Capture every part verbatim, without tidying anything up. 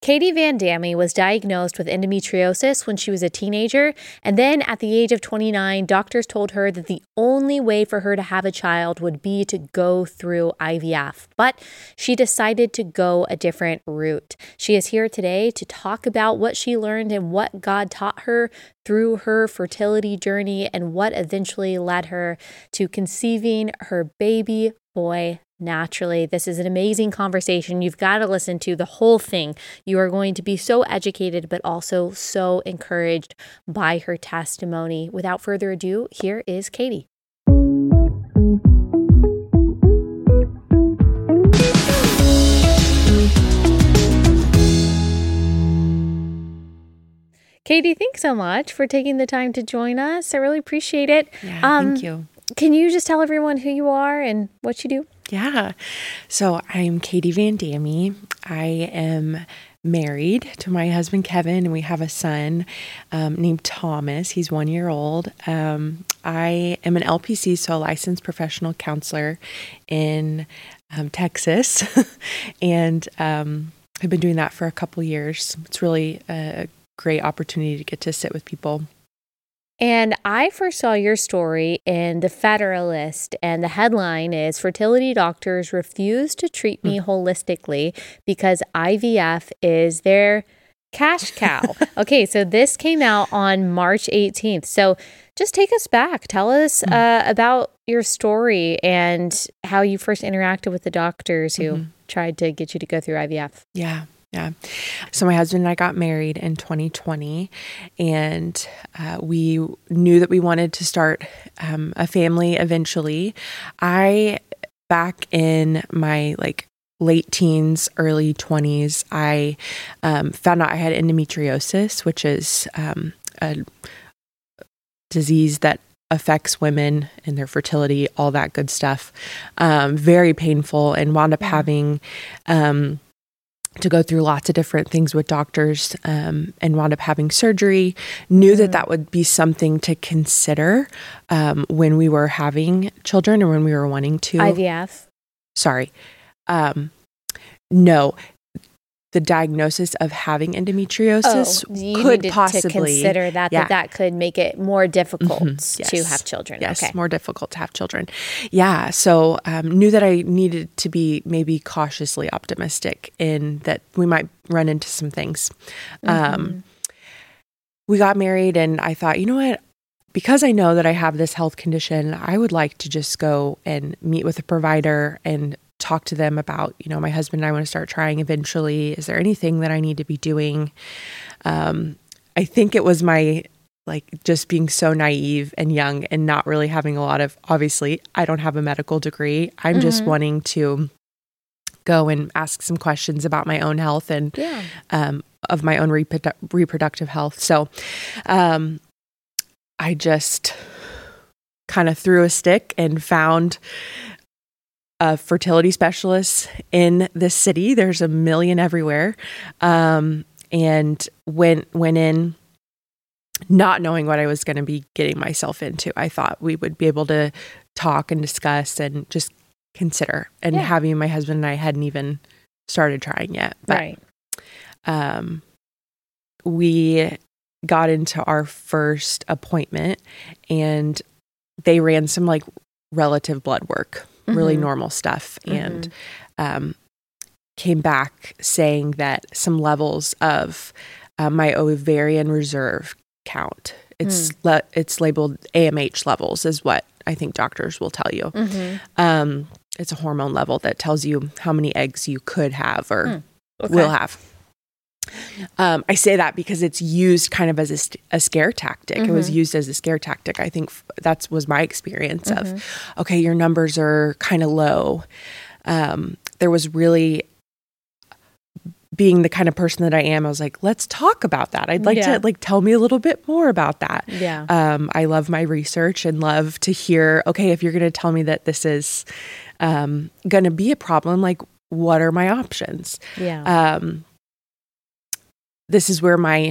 Katie Van Damme was diagnosed with endometriosis when she was a teenager, and then at the age of twenty-nine, doctors told her that the only way for her to have a child would be to go through I V F, but she decided to go a different route. She is here today to talk about what she learned and what God taught her through her fertility journey and what eventually led her to conceiving her baby boy naturally. This is an amazing conversation. You've got to listen to the whole thing. You are going to be so educated, but also so encouraged by her testimony. Without further ado, here is Katie. Katie, thanks so much for taking the time to join us. I really appreciate it. Yeah, um, thank you. Can you just tell everyone who you are and what you do? Yeah. So I'm Katie Van Damme. I am married to my husband, Kevin, and we have a son um, named Thomas. He's one year old. Um, I am an L P C, so a licensed professional counselor in um, Texas. and um, I've been doing that for a couple years. It's really a great opportunity to get to sit with people. And I first saw your story in The Federalist, and the headline is "Fertility Doctors Refuse to Treat Me Holistically Because I V F is Their Cash Cow." Okay, so this came out on March eighteenth. So just take us back. Tell us uh, about your story and how you first interacted with the doctors who mm-hmm. tried to get you to go through I V F. Yeah. Yeah. So my husband and I got married in twenty twenty, and uh, we knew that we wanted to start um, a family eventually. I, back in my like late teens, early twenties, I um, found out I had endometriosis, which is um, a disease that affects women and their fertility, all that good stuff. Um, very painful, and wound up yeah. having um, to go through lots of different things with doctors um, and wound up having surgery. Knew mm. that that would be something to consider um, when we were having children or when we were wanting to. I V F? Sorry. Um, no. The diagnosis of having endometriosis oh, you could needed possibly to consider that, yeah. that that could make it more difficult mm-hmm. yes. to have children. Yes, okay. more difficult to have children. Yeah, so um, knew that I needed to be maybe cautiously optimistic in that we might run into some things. Mm-hmm. Um, we got married, and I thought, you know what? Because I know that I have this health condition, I would like to just go and meet with a provider and talk to them about, you know, my husband and I want to start trying eventually. Is there anything that I need to be doing? Um, I think it was my, like, just being so naive and young and not really having a lot of, obviously, I don't have a medical degree. I'm mm-hmm. just wanting to go and ask some questions about my own health and yeah. um, of my own reprodu- reproductive health. So um, I just kind of threw a stick and found a fertility specialist in this city. There's a million everywhere. Um, and went, went in not knowing what I was going to be getting myself into. I thought we would be able to talk and discuss and just consider. And yeah. having my husband and I hadn't even started trying yet. But, right. Um, we got into our first appointment, and they ran some like relative blood work. Really mm-hmm. normal stuff, and mm-hmm. um, came back saying that some levels of uh, my ovarian reserve count, it's mm. le- it's labeled A M H levels is what I think doctors will tell you. Mm-hmm. Um, it's a hormone level that tells you how many eggs you could have or mm. okay. will have. Um, I say that because it's used kind of as a, st- a scare tactic. Mm-hmm. It was used as a scare tactic. I think f- that was my experience mm-hmm. of, okay, your numbers are kind of low. Um, there was really, being the kind of person that I am, I was like, let's talk about that. I'd like yeah. to like, tell me a little bit more about that. Yeah. Um, I love my research and love to hear, okay, if you're going to tell me that this is um, going to be a problem, like, what are my options? Yeah. Um, This is where my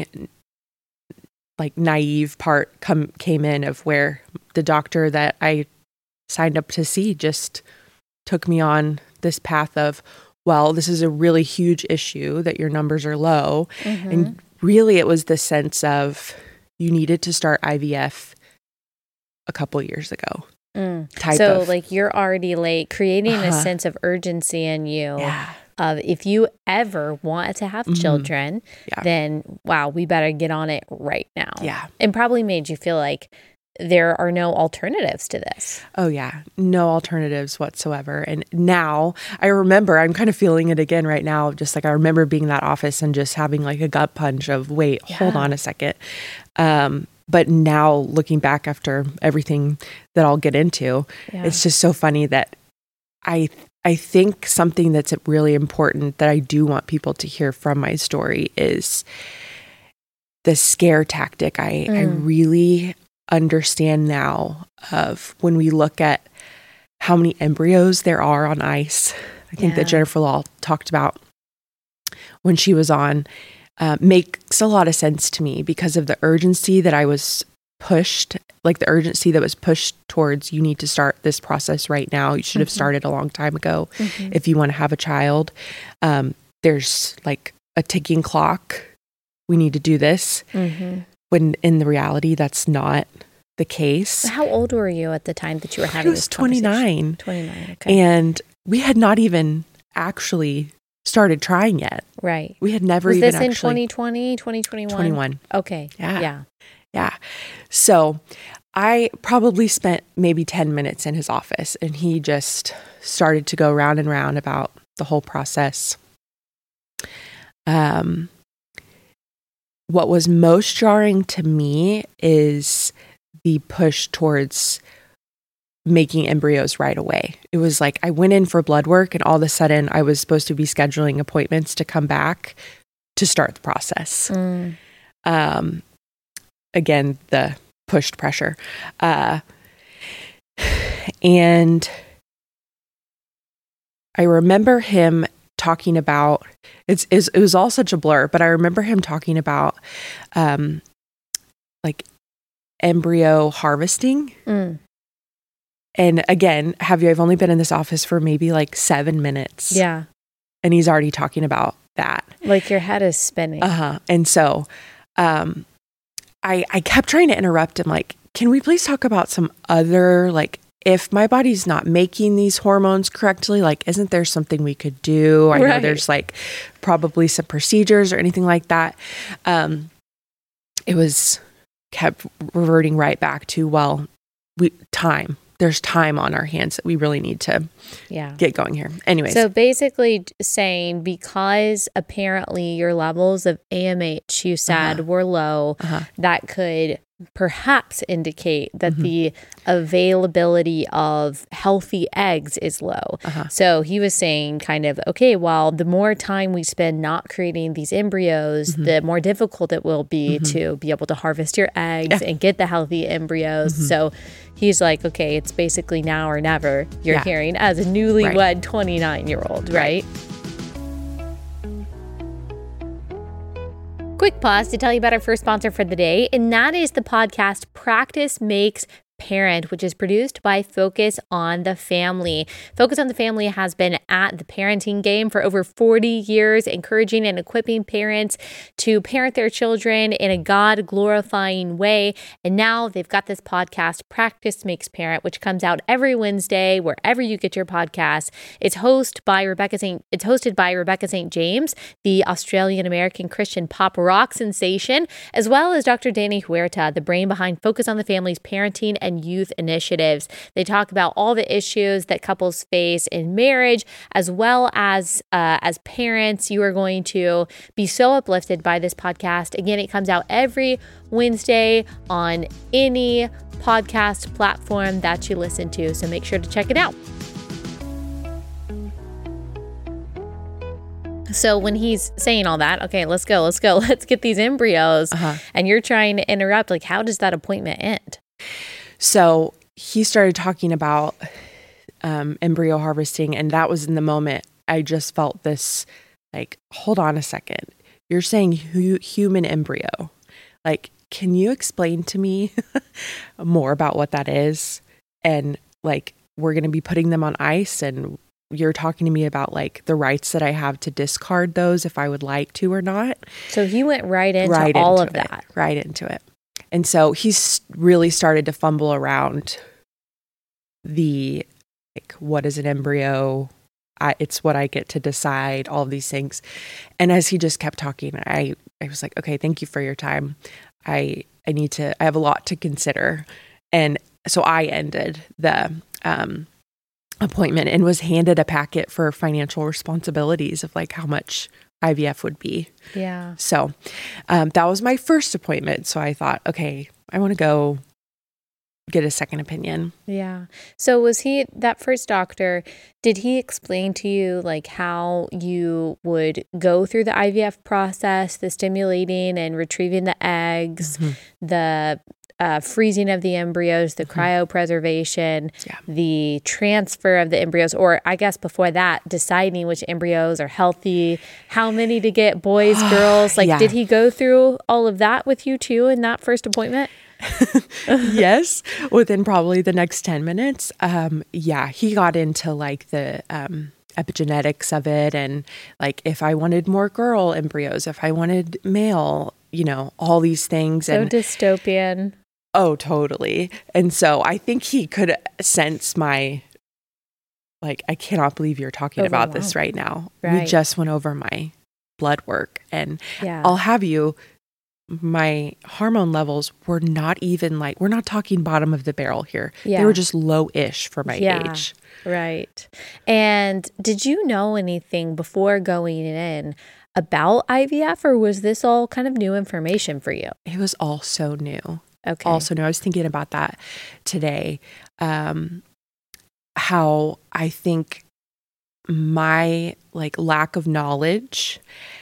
like naive part come came in, of where the doctor that I signed up to see just took me on this path of, well, this is a really huge issue that your numbers are low. Mm-hmm. And really it was the sense of you needed to start I V F a couple years ago. Mm. So of, like you're already like creating uh-huh. a sense of urgency in you. Yeah. Of if you ever want to have mm-hmm. children, yeah. then wow, we better get on it right now. Yeah. And probably made you feel like there are no alternatives to this. Oh yeah, no alternatives whatsoever. And now I remember, I'm kind of feeling it again right now. Just like I remember being in that office and just having like a gut punch of, wait, yeah. hold on a second. Um, but now looking back after everything that I'll get into, yeah. it's just so funny that I I think something that's really important that I do want people to hear from my story is the scare tactic. I, mm. I really understand now of when we look at how many embryos there are on ice. I think yeah. that Jennifer Law talked about when she was on uh, makes a lot of sense to me because of the urgency that I was pushed, like the urgency that was pushed towards you need to start this process right now. You should have mm-hmm. started a long time ago mm-hmm. if you want to have a child. Um, there's like a ticking clock. We need to do this. Mm-hmm. When in the reality, that's not the case. How old were you at the time that you were having I was this twenty-nine. twenty-nine, okay. And we had not even actually started trying yet. Right. We had never was even actually... Was this in actually, twenty twenty, twenty twenty-one? twenty-one. Okay. Yeah. Yeah. Yeah. So I probably spent maybe ten minutes in his office and he just started to go round and round about the whole process. Um, what was most jarring to me is the push towards making embryos right away. It was like I went in for blood work and all of a sudden I was supposed to be scheduling appointments to come back to start the process. Mm. Um, again, the pushed pressure. Uh, and I remember him talking about, it's, it's, it was all such a blur, but I remember him talking about um, like embryo harvesting. Mm. And again, have you, I've only been in this office for maybe like seven minutes. Yeah. And he's already talking about that. Like your head is spinning. Uh-huh. And so um, I, I kept trying to interrupt him, like, can we please talk about some other, like, if my body's not making these hormones correctly, like, isn't there something we could do? I right. know there's like probably some procedures or anything like that. Um, it was kept reverting right back to, well, we time. There's time on our hands that we really need to yeah. get going here. Anyways. So basically saying because apparently your levels of A M H, you said, uh-huh. were low, uh-huh. that could perhaps indicate that mm-hmm. the availability of healthy eggs is low. Uh-huh. So he was saying kind of, okay, well, the more time we spend not creating these embryos, mm-hmm. the more difficult it will be mm-hmm. to be able to harvest your eggs yeah. and get the healthy embryos. Mm-hmm. So he's like, okay, it's basically now or never, you're yeah. hearing as a newlywed right. twenty-nine-year-old, right? right? Quick pause to tell you about our first sponsor for the day, and that is the podcast Practice Makes Parent, which is produced by Focus on the Family. Focus on the Family has been at the parenting game for over forty years, encouraging and equipping parents to parent their children in a God-glorifying way. And now they've got this podcast, Practice Makes Parent, which comes out every Wednesday wherever you get your podcasts. It's hosted by Rebecca Saint It's hosted by Rebecca Saint James, the Australian-American Christian pop rock sensation, as well as Doctor Danny Huerta, the brain behind Focus on the Family's parenting and youth initiatives. They talk about all the issues that couples face in marriage, as well as uh, as parents. You are going to be so uplifted by this podcast. Again, it comes out every Wednesday on any podcast platform that you listen to, so make sure to check it out. So when he's saying all that, okay, let's go, let's go, let's get these embryos, uh-huh. and you're trying to interrupt, like, how does that appointment end? So he started talking about um, embryo harvesting, and that was in the moment I just felt this, like, hold on a second. You're saying hu- human embryo. Like, can you explain to me more about what that is? And, like, we're going to be putting them on ice, and you're talking to me about like the rights that I have to discard those if I would like to or not. So he went right into right all into of it, that. Right into it. And so he's really started to fumble around the, like, what is an embryo? I, it's what I get to decide, all of these things. And as he just kept talking, I, I was like, okay, thank you for your time. I, I need to, I have a lot to consider. And so I ended the, um, appointment and was handed a packet for financial responsibilities of like how much I V F would be. Yeah. So um, that was my first appointment. So I thought, okay, I want to go get a second opinion. Yeah. So was he, that first doctor, did he explain to you like how you would go through the I V F process, the stimulating and retrieving the eggs, mm-hmm. the Uh, freezing of the embryos, the mm-hmm. cryopreservation, yeah. the transfer of the embryos, or I guess before that, deciding which embryos are healthy, how many to get, boys, girls. Like, yeah. did he go through all of that with you too in that first appointment? Yes, within probably the next ten minutes. Um, yeah, he got into like the um, epigenetics of it and like if I wanted more girl embryos, if I wanted male, you know, all these things. So and dystopian. Oh, totally. And so I think he could sense my, like, I cannot believe you're talking about this right now. Right. We just went over my blood work and yeah. I'll have you, my hormone levels were not even like, we're not talking bottom of the barrel here. Yeah. They were just low-ish for my yeah. age. Right. And did you know anything before going in about I V F or was this all kind of new information for you? It was all so new. Okay. Also, no, I was thinking about that today. Um, how I think my like lack of knowledge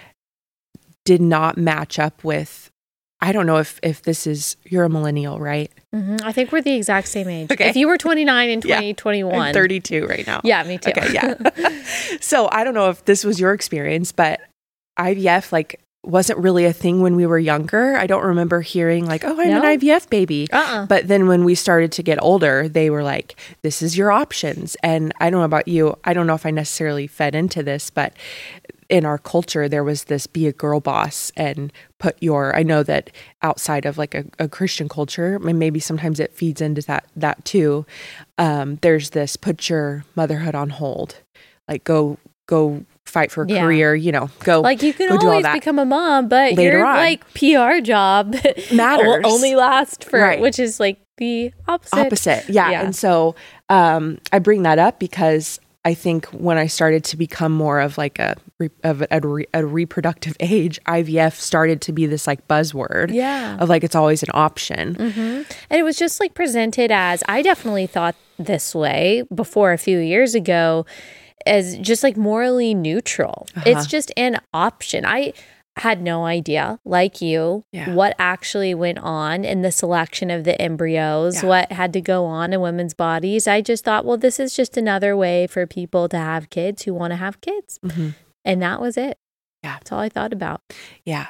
did not match up with. I don't know if if this is you're a millennial, right? Mm-hmm. I think we're the exact same age. Okay. If you were twenty-nine in twenty twenty-one, I'm thirty-two right now. Yeah, me too. Okay, yeah. So I don't know if this was your experience, but I V F like. wasn't really a thing when we were younger. I don't remember hearing like, oh, I'm no? an I V F baby. Uh-uh. But then when we started to get older, they were like, this is your options. And I don't know about you. I don't know if I necessarily fed into this, but in our culture, there was this be a girl boss and put your, I know that outside of like a, a Christian culture, and maybe sometimes it feeds into that, that too. Um, there's this put your motherhood on hold, like go, go, fight for a yeah. career, you know, go like you can always become a mom, but Later your on. like P R job matters will only last for right. which is like the opposite. Opposite, yeah. yeah. And so um, I bring that up because I think when I started to become more of like a of a, a, re, a reproductive age, I V F started to be this like buzzword, yeah, of like it's always an option, mm-hmm. and it was just like presented as I definitely thought this way before a few years ago. As just like morally neutral. Uh-huh. It's just an option. I had no idea, like you, yeah. what actually went on in the selection of the embryos, yeah. what had to go on in women's bodies. I just thought, well, this is just another way for people to have kids who want to have kids. Mm-hmm. And that was it. Yeah. That's all I thought about. Yeah.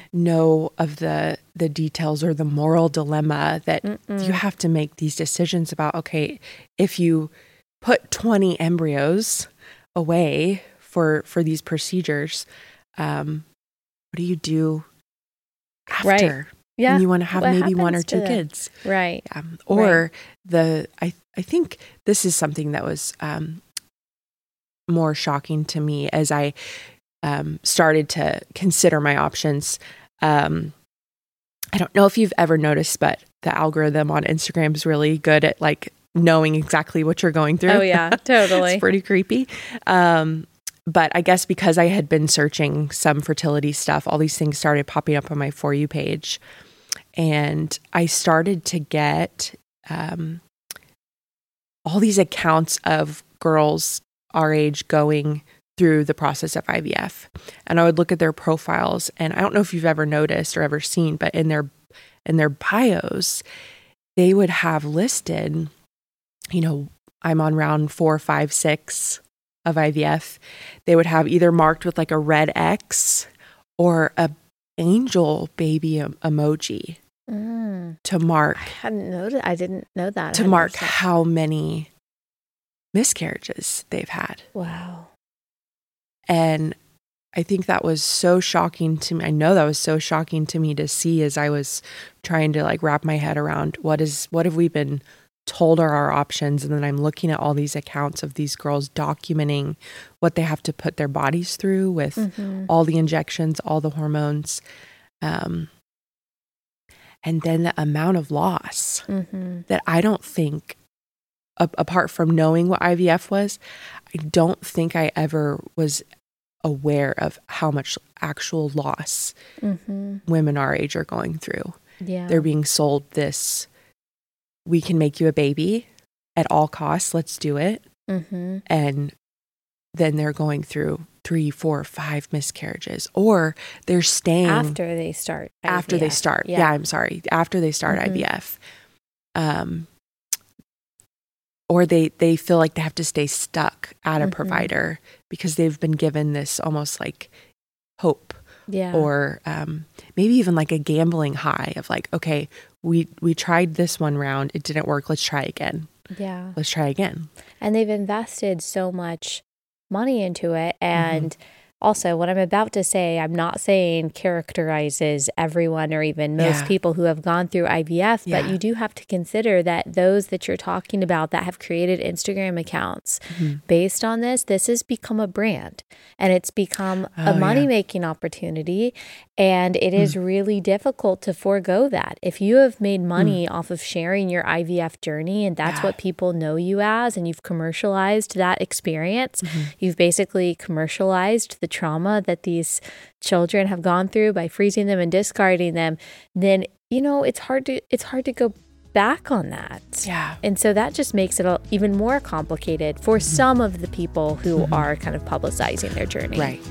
No of the the details or the moral dilemma that Mm-mm. you have to make these decisions about, okay, if you put twenty embryos away for for these procedures, um what do you do after? Right. Yeah. When you want to have what maybe one or two them? kids, right? Um, or right. the I I think this is something that was um more shocking to me as I um started to consider my options. Um I don't know if you've ever noticed, but the algorithm on Instagram is really good at like knowing exactly what you're going through. Oh yeah, totally. It's pretty creepy. Um, but I guess because I had been searching some fertility stuff, all these things started popping up on my For You page. And I started to get um, all these accounts of girls our age going through the process of I V F. And I would look at their profiles. And I don't know if you've ever noticed or ever seen, but in their in their bios, they would have listed, you know, I'm on round four, five, six of I V F. They would have either marked with like a red X or a angel baby em- emoji mm. to mark. I hadn't noticed. I didn't know that. To mark how many miscarriages they've had. Wow. And I think that was so shocking to me. I know that was so shocking to me to see as I was trying to like wrap my head around what is, what have we been told are our options. And then I'm looking at all these accounts of these girls documenting what they have to put their bodies through with mm-hmm. all the injections, all the hormones. Um, and then the amount of loss mm-hmm. that I don't think, a- apart from knowing what I V F was, I don't think I ever was aware of how much actual loss mm-hmm. women our age are going through. Yeah. They're being sold this, we can make you a baby at all costs, let's do it. Mm-hmm. And then they're going through three, four, five miscarriages, or they're staying after they start I V F. After they start. Yeah, yeah I'm sorry. After they start mm-hmm. I V F. Um, or they, they feel like they have to stay stuck at a mm-hmm. provider because they've been given this almost like hope. Yeah. Or um, maybe even like a gambling high of like, okay, we, we tried this one round. It didn't work. Let's try again. Yeah. Let's try again. And they've invested so much money into it. And mm-hmm. also, what I'm about to say, I'm not saying characterizes everyone or even most yeah. people who have gone through I V F, yeah. but you do have to consider that those that you're talking about that have created Instagram accounts mm-hmm. based on this, this has become a brand and it's become oh, a money-making yeah. opportunity. And it is mm. really difficult to forego that. If you have made money mm. off of sharing your I V F journey and that's yeah. what people know you as, and you've commercialized that experience, mm-hmm. you've basically commercialized the trauma that these children have gone through by freezing them and discarding them, then, you know, it's hard to, it's hard to go back on that. Yeah. And so that just makes it even more complicated for mm-hmm. some of the people who mm-hmm. are kind of publicizing their journey. Right.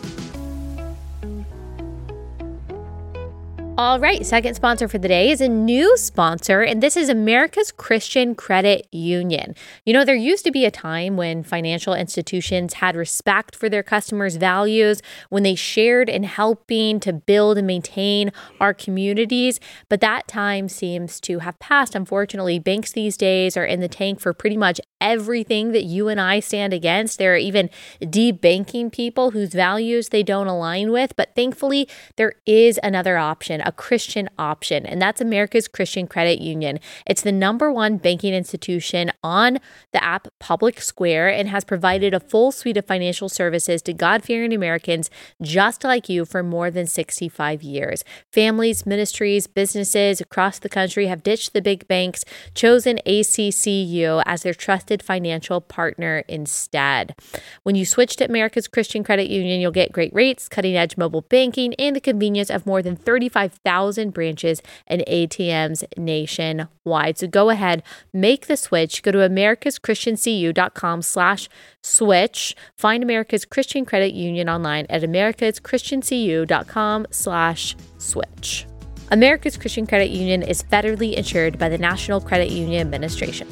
All right, second sponsor for the day is a new sponsor, and this is America's Christian Credit Union. You know, there used to be a time when financial institutions had respect for their customers' values, when they shared in helping to build and maintain our communities, but that time seems to have passed. Unfortunately, banks these days are in the tank for pretty much everything that you and I stand against. There are even debanking people whose values they don't align with, but thankfully, there is another option, a Christian option, and that's America's Christian Credit Union. It's the number one banking institution on the app Public Square and has provided a full suite of financial services to God-fearing Americans just like you for more than sixty-five years. Families, ministries, businesses across the country have ditched the big banks, chosen A C C U as their trusted financial partner instead. When you switch to America's Christian Credit Union, you'll get great rates, cutting-edge mobile banking, and the convenience of more than thirty-five thousand branches and A T Ms nationwide. So go ahead, make the switch. Go to americaschristiancu.com slash switch. Find America's Christian Credit Union online at americaschristiancu.com slash switch. America's Christian Credit Union is federally insured by the National Credit Union Administration.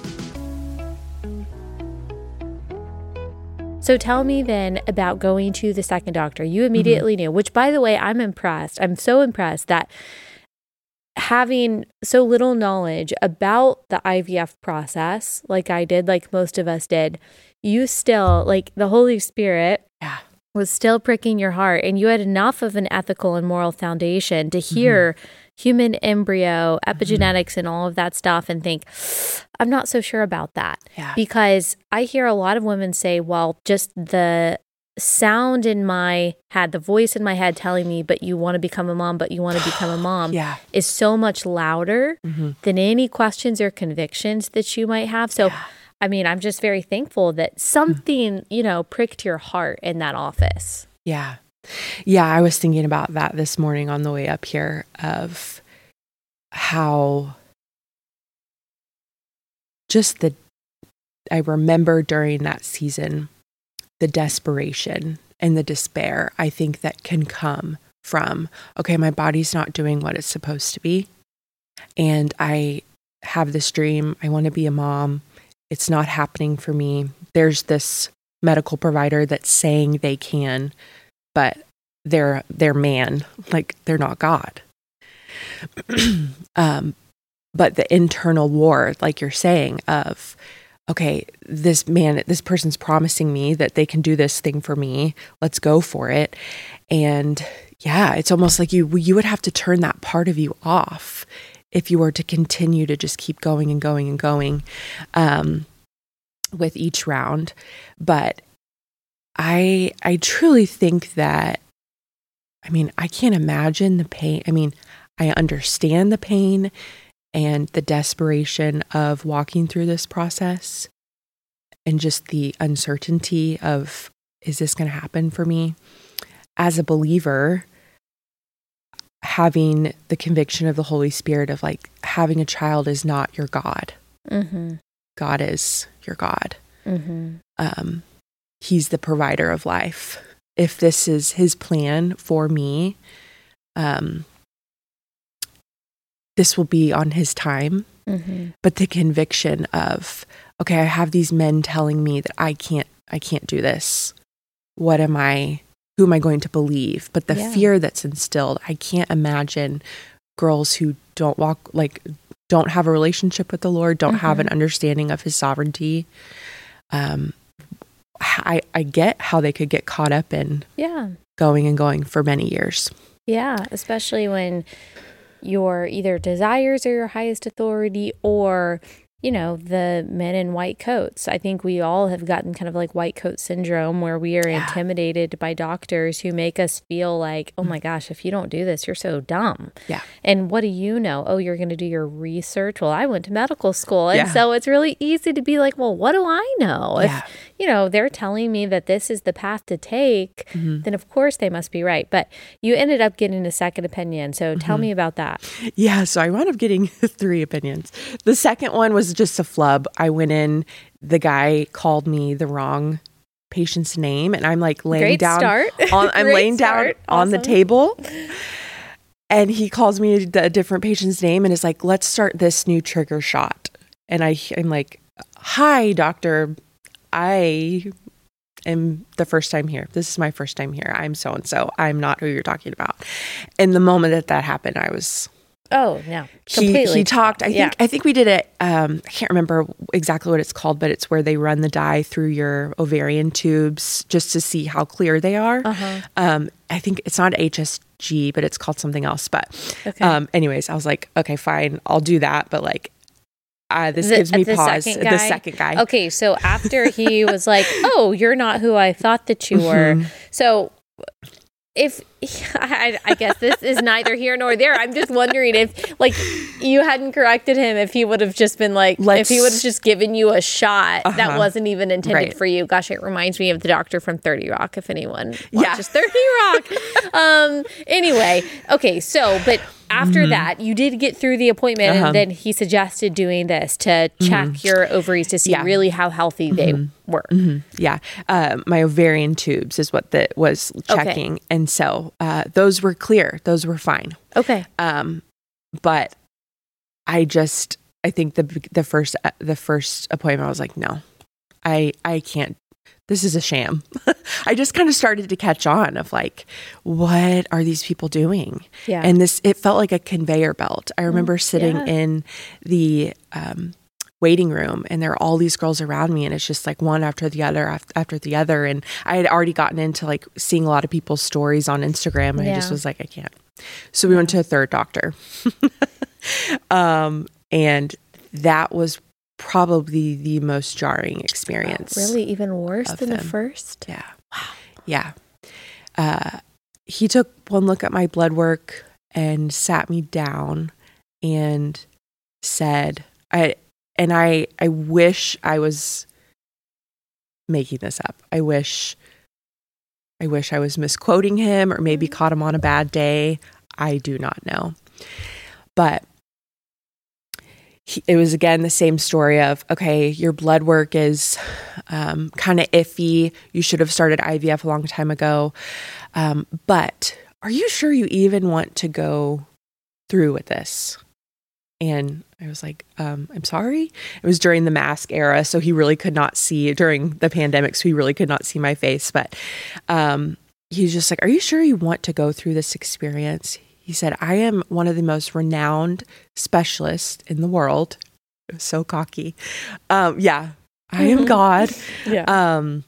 So tell me then about going to the second doctor. You immediately mm-hmm. knew, which by the way, I'm impressed. I'm so impressed that having so little knowledge about the I V F process, like I did, like most of us did, you still, like the Holy Spirit yeah. was still pricking your heart, and you had enough of an ethical and moral foundation to hear mm-hmm. human embryo, epigenetics, mm-hmm. and all of that stuff and think, I'm not so sure about that. Yeah. Because I hear a lot of women say, well, just the sound in my head, the voice in my head telling me, but you want to become a mom, but you want to become a mom yeah. is so much louder mm-hmm. than any questions or convictions that you might have. So, yeah. I mean, I'm just very thankful that something, mm-hmm. you know, pricked your heart in that office. Yeah. Yeah. I was thinking about that this morning on the way up here of how just the, I remember during that season, the desperation and the despair, I think that can come from, okay, my body's not doing what it's supposed to be. And I have this dream. I want to be a mom. It's not happening for me. There's this medical provider that's saying they can, but they're, they're man, like they're not God. um, but the internal war, like you're saying, of, okay, this man, this person's promising me that they can do this thing for me. Let's go for it. And yeah, it's almost like you, you would have to turn that part of you off if you were to continue to just keep going and going and going, um, with each round. But I, I truly think that, I mean, I can't imagine the pain. I mean, I understand the pain and the desperation of walking through this process and just the uncertainty of, is this going to happen for me? As a believer, having the conviction of the Holy Spirit of like, having a child is not your God. Mm-hmm. God is your God. Mm-hmm. Um, he's the provider of life. If this is his plan for me, um, this will be on his time. Mm-hmm. But the conviction of, okay, I have these men telling me that I can't, I can't do this. What am I, who am I going to believe? But the yeah. fear that's instilled, I can't imagine girls who don't walk, like, don't have a relationship with the Lord, don't mm-hmm. have an understanding of his sovereignty. Um, I, I get how they could get caught up in yeah. going and going for many years. Yeah, especially when your either desires are your highest authority or, you know, the men in white coats. I think we all have gotten kind of like white coat syndrome where we are yeah. intimidated by doctors who make us feel like, oh my gosh, if you don't do this, you're so dumb. Yeah. And what do you know? Oh, you're going to do your research. Well, I went to medical school. And yeah. so it's really easy to be like, well, what do I know? Yeah. If, you know, they're telling me that this is the path to take, mm-hmm. then of course they must be right. But you ended up getting a second opinion. So mm-hmm. tell me about that. Yeah. So I wound up getting three opinions. The second one was just a flub. I went in, the guy called me the wrong patient's name, and I'm like laying Great down start. on I'm Great laying start. down awesome. on the table. And he calls me a, a different patient's name and is like, let's start this new trigger shot. And I, I'm like, hi, doctor. I am the first time here. This is my first time here. I'm so-and-so. I'm not who you're talking about. And the moment that that happened, I was... Oh, no. Completely. He, he talked, I think, yeah. I think we did it. Um, I can't remember exactly what it's called, but it's where they run the dye through your ovarian tubes just to see how clear they are. Uh-huh. Um, I think it's not H S G, but it's called something else. But okay. um, anyways, I was like, okay, fine, I'll do that. But like, uh, this the, gives me the pause. Second the second guy. Okay. So after he was like, oh, you're not who I thought that you were. Mm-hmm. So if I, I guess this is neither here nor there. I'm just wondering if, like, you hadn't corrected him, if he would have just been like, Let's, if he would have just given you a shot uh-huh. that wasn't even intended right. for you. Gosh, it reminds me of the doctor from thirty Rock. If anyone watches yeah. thirty Rock. um. Anyway, okay. So, but after mm-hmm. that, you did get through the appointment, uh-huh. and then he suggested doing this to check mm-hmm. your ovaries to see yeah. really how healthy mm-hmm. they were. Mm-hmm. Yeah, uh, my ovarian tubes is what that was checking, okay. and so. Uh, those were clear. Those were fine. Okay. Um, but I just, I think the the first uh, the first appointment, I was like, no, I I can't. This is a sham. I just kind of started to catch on of like, what are these people doing? Yeah. And this, it felt like a conveyor belt. I remember mm, sitting yeah. in the um, waiting room, and there are all these girls around me, and it's just like one after the other after, after the other. And I had already gotten into like seeing a lot of people's stories on Instagram, and yeah. I just was like, I can't. So we yeah. went to a third doctor. um, and that was probably the most jarring experience. Oh, really? Even worse than him. the first? Yeah. Wow. Yeah. Uh, he took one look at my blood work and sat me down and said, I, and I, I wish I was making this up. I wish, I wish I was misquoting him or maybe caught him on a bad day. I do not know. But he, it was again the same story of, okay, your blood work is um, kind of iffy. You should have started I V F a long time ago. Um, but are you sure you even want to go through with this? And I was like, um, I'm sorry. It was during the mask era, so he really could not see during the pandemic. So he really could not see my face. But um, he's just like, are you sure you want to go through this experience? He said, I am one of the most renowned specialists in the world. It was so cocky. Um, yeah, I am God. Yeah. Um,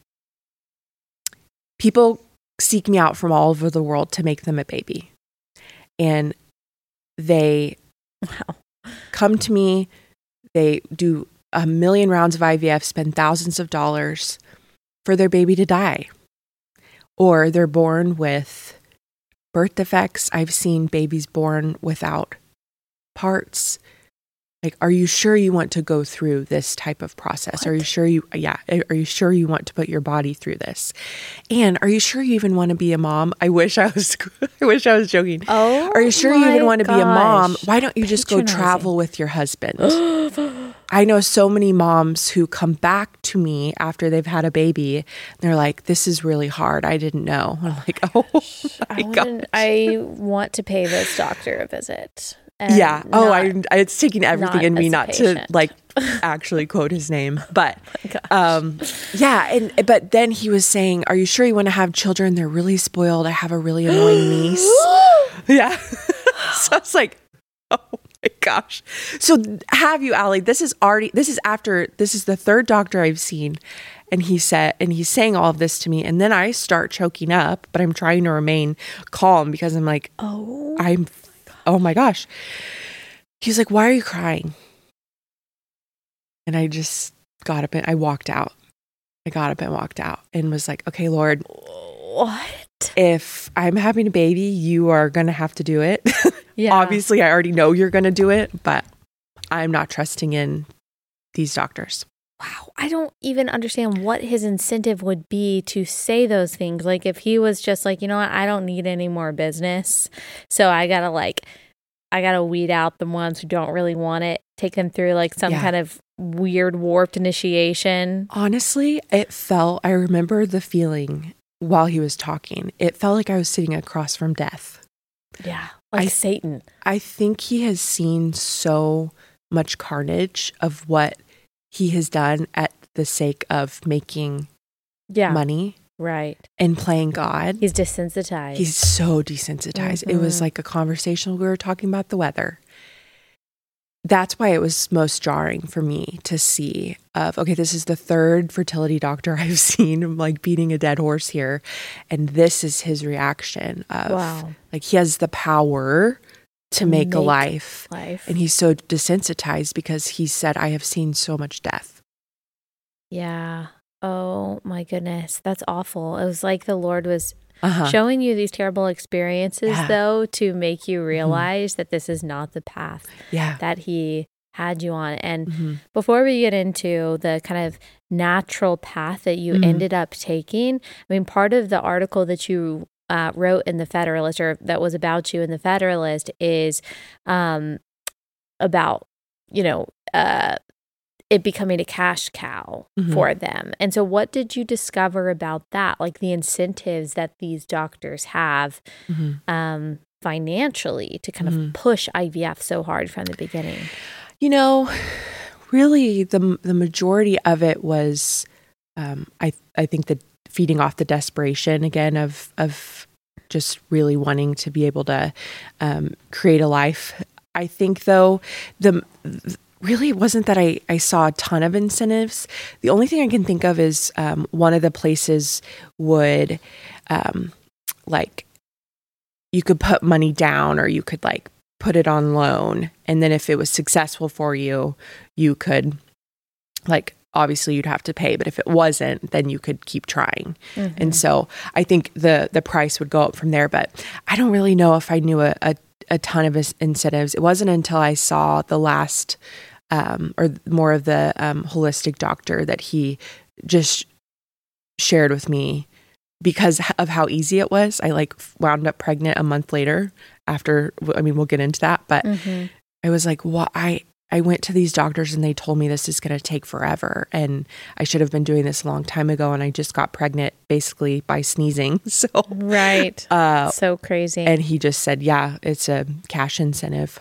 people seek me out from all over the world to make them a baby. And they Wow. come to me, they do a million rounds of I V F, spend thousands of dollars for their baby to die. Or they're born with birth defects. I've seen babies born without parts. Like, are you sure you want to go through this type of process? What? Are you sure you, yeah, are you sure you want to put your body through this? And are you sure you even want to be a mom? I wish I was, I wish I was joking. Oh, are you sure you even want to be a mom? gosh. Why don't you just go Patronizing. travel with your husband? I know so many moms who come back to me after they've had a baby. They're like, this is really hard. I didn't know. I'm like, oh my I, God. wouldn't- I want to pay this doctor a visit. And Yeah. Oh, not- I, I, it's taking everything not in me as a not patient. to like actually quote his name, but Gosh. um, yeah. And but then he was saying, "Are you sure you want to have children? They're really spoiled. I have a really annoying niece." Yeah. So I was like, oh my gosh. So have you, Allie? This is already. This is after. This is the third doctor I've seen, and he said, and he's saying all of this to me, and then I start choking up, but I'm trying to remain calm because I'm like, Oh, I'm. Oh my gosh. He's like, why are you crying? And I just got up and I walked out. I got up and walked out and was like, okay, Lord, what? if I'm having a baby, you are going to have to do it. Yeah. Obviously, I already know you're going to do it, but I'm not trusting in these doctors. Wow. I don't even understand what his incentive would be to say those things. Like if he was just like, you know what, I don't need any more business. So I got to like, I got to weed out the ones who don't really want it, take them through like some Yeah. kind of weird warped initiation. Honestly, it felt, I remember the feeling while he was talking. It felt like I was sitting across from death. Yeah. Like I- Satan. I think he has seen so much carnage of what he has done at the sake of making Yeah. money Right. and playing God. He's desensitized. He's so desensitized. It was Mhm. like a conversation. We were talking about the weather. That's why it was most jarring for me to see of, okay, this is the third fertility doctor I've seen. I'm like beating a dead horse here. And this is his reaction of Wow. like, he has the power to, To make, a make life. life. And he's so desensitized because he said, I have seen so much death. Yeah. Oh my goodness. That's awful. It was like the Lord was Uh-huh. showing you these terrible experiences, Yeah. though, to make you realize that this is not the path Yeah. that He had you on. And Mhm. before we get into the kind of natural path that you Mhm. ended up taking, I mean, part of the article that you uh, wrote in the Federalist, or that was about you in the Federalist, is um, about, you know, uh, it becoming a cash cow Mhm. for them. And so what did you discover about that? Like the incentives that these doctors have Mhm. um, financially to kind Mhm. of push I V F so hard from the beginning? You know, really, the the majority of it was, um, I I think the feeding off the desperation again of of just really wanting to be able to um, create a life. I think though the really it wasn't that I I saw a ton of incentives. The only thing I can think of is um, one of the places would um, like you could put money down or you could like put it on loan. And then if it was successful for you, you could like, obviously you'd have to pay, but if it wasn't, then you could keep trying. Mhm. And so I think the, the price would go up from there, but I don't really know if I knew a, a, a ton of his incentives. It wasn't until I saw the last, um, or more of the um, holistic doctor that he just shared with me because of how easy it was. I like wound up pregnant a month later after, I mean, we'll get into that, but Mhm. I was like, well, I, I went to these doctors and they told me this is going to take forever. And I should have been doing this a long time ago. And I just got pregnant basically by sneezing. So, Right. uh, So crazy. and he just said, yeah, it's a cash incentive.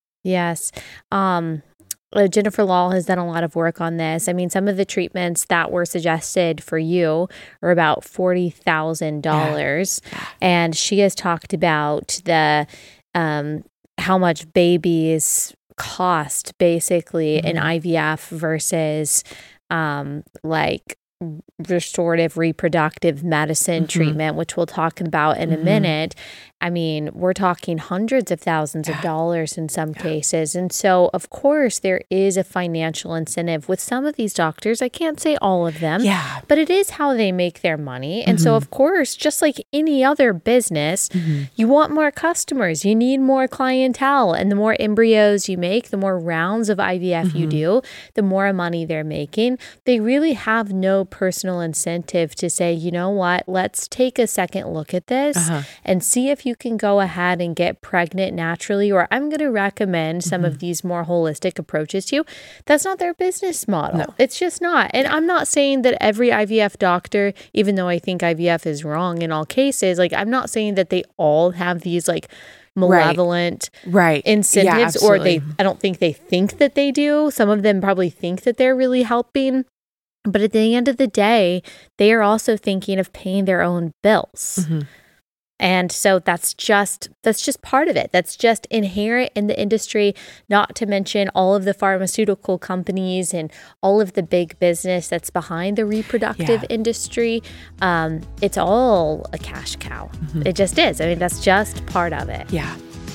Yes. Um, uh, Jennifer Law has done a lot of work on this. I mean, some of the treatments that were suggested for you are about forty thousand dollars. Yeah. And she has talked about the um, how much babies cost basically in Mhm. I V F versus um, like restorative reproductive medicine mm-hmm. treatment, which we'll talk about in mm-hmm. a minute. I mean, we're talking hundreds of thousands yeah. of dollars in some yeah. cases. And so, of course, there is a financial incentive with some of these doctors. I can't say all of them, yeah. but it is how they make their money. And mm-hmm. so, of course, just like any other business, mm-hmm. you want more customers. You need more clientele. And the more embryos you make, the more rounds of I V F mm-hmm. you do, the more money they're making. They really have no personal incentive to say, you know what, let's take a second look at this uh-huh. and see if you can go ahead and get pregnant naturally, or I'm going to recommend some mm-hmm. of these more holistic approaches to you. That's not their business model. No. It's just not. And I'm not saying that every I V F doctor, even though I think I V F is wrong in all cases, like I'm not saying that they all have these like malevolent right. Right. incentives yeah, or they, I don't think they think that they do. Some of them probably think that they're really helping. But at the end of the day, they are also thinking of paying their own bills. Mm-hmm. And so that's just that's just part of it. That's just inherent in the industry, not to mention all of the pharmaceutical companies and all of the big business that's behind the reproductive yeah. industry. Um, it's all a cash cow. Mm-hmm. It just is. I mean, that's just part of it. Yeah.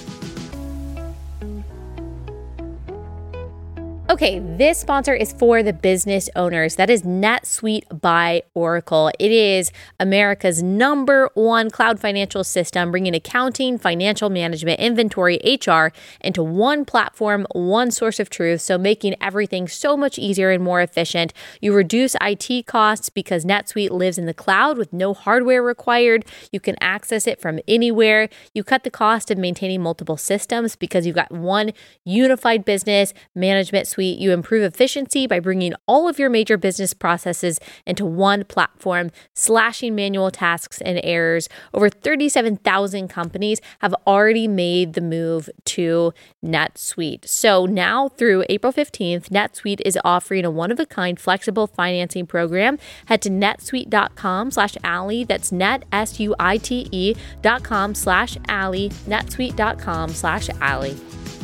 Okay, this sponsor is for the business owners. That is NetSuite by Oracle. It is America's number one cloud financial system, bringing accounting, financial management, inventory, H R into one platform, one source of truth, so making everything so much easier and more efficient. You reduce I T costs because NetSuite lives in the cloud with no hardware required. You can access it from anywhere. You cut the cost of maintaining multiple systems because you've got one unified business management suite. You improve efficiency by bringing all of your major business processes into one platform, slashing manual tasks and errors. Over thirty-seven thousand companies have already made the move to NetSuite. So now through April fifteenth, NetSuite is offering a one-of-a-kind flexible financing program. Head to netsuite.com slash Allie. That's net, S U I T E dot com slash Allie, netsuite.com slash Allie.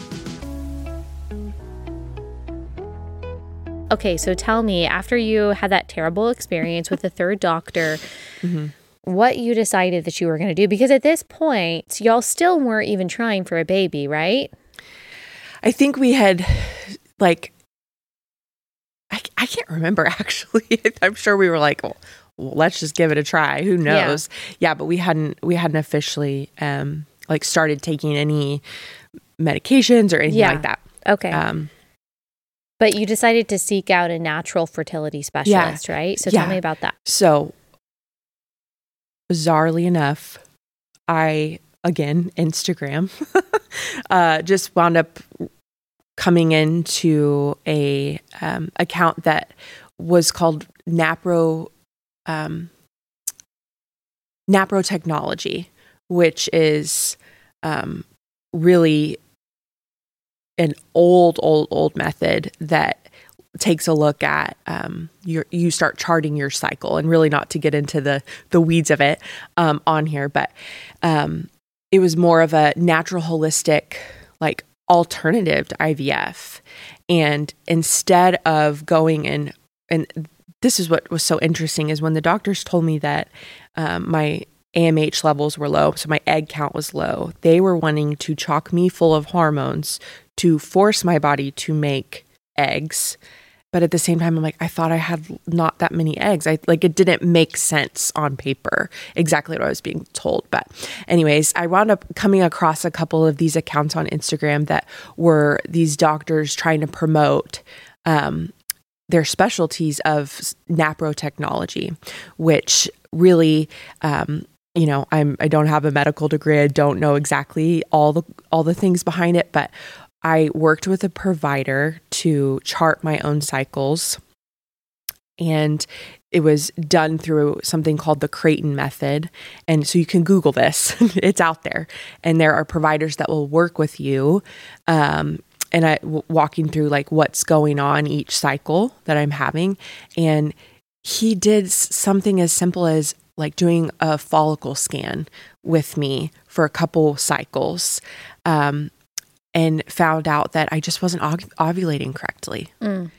Okay, so tell me, after you had that terrible experience with the third doctor, mm-hmm. what you decided that you were going to do? Because at this point, y'all still weren't even trying for a baby, right? I think we had, like, I, I can't remember, actually. I'm sure we were like, well, well, let's just give it a try. Who knows? Yeah, yeah but we hadn't we hadn't officially, um, like, started taking any medications or anything yeah. like that. Okay. Um But you decided to seek out a natural fertility specialist, yeah. right? So yeah. tell me about that. So, bizarrely enough, I, again, Instagram, uh, just wound up coming into a um, account that was called Napro, um, Napro Technology, which is um, really an old, old, old method that takes a look at um, your, you start charting your cycle, and really not to get into the the weeds of it um, on here, but um, it was more of a natural, holistic, like alternative to I V F. And instead of going and and this is what was so interesting is when the doctors told me that um, my A M H levels were low, so my egg count was low. They were wanting to chock me full of hormones to force my body to make eggs. But at the same time, I'm like, I thought I had not that many eggs. I like it didn't make sense on paper, exactly what I was being told. But anyways, I wound up coming across a couple of these accounts on Instagram that were these doctors trying to promote um, their specialties of Napro Technology, which really, um, you know, I'm I don't have a medical degree. I don't know exactly all the all the things behind it, but I worked with a provider to chart my own cycles, and it was done through something called the Creighton method. And so you can Google this, it's out there. And there are providers that will work with you, um, and I w- walking through like what's going on each cycle that I'm having. And he did s- something as simple as like doing a follicle scan with me for a couple cycles. Um, and found out that I just wasn't ov- ovulating correctly. Mm.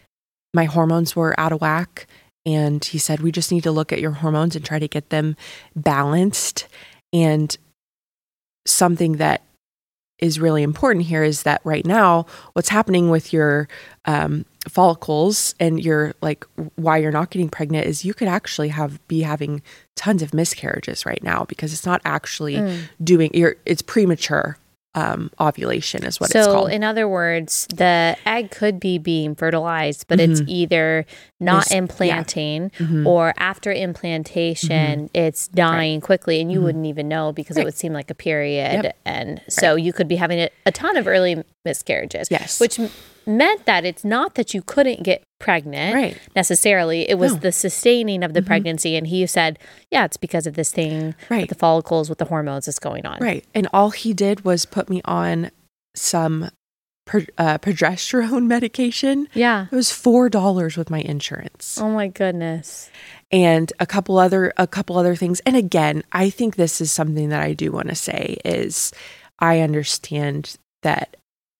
my hormones were out of whack. And he said, we just need to look at your hormones and try to get them balanced. And something that is really important here is that right now, what's happening with your um, follicles and your, like, why you're not getting pregnant is you could actually have be having tons of miscarriages right now because it's not actually mm. doing, you're, it's premature. Um, ovulation is what so it's called. So in other words, the egg could be being fertilized, but mm-hmm. it's either not There's, implanting yeah. mm-hmm. or after implantation, mm-hmm. it's dying right. quickly and you mm-hmm. wouldn't even know because right. it would seem like a period. Yep. And so right. you could be having a, a ton of early miscarriages, yes. which m- meant that it's not that you couldn't get pregnant right. necessarily. It was no. the sustaining of the mm-hmm. pregnancy. And he said, yeah, it's because of this thing right. with the follicles, with the hormones that's going on. Right. And all he did was put me on some pro- uh, progesterone medication. Yeah. It was four dollars with my insurance. Oh my goodness. And a couple other, a couple other things. And again, I think this is something that I do want to say is I understand that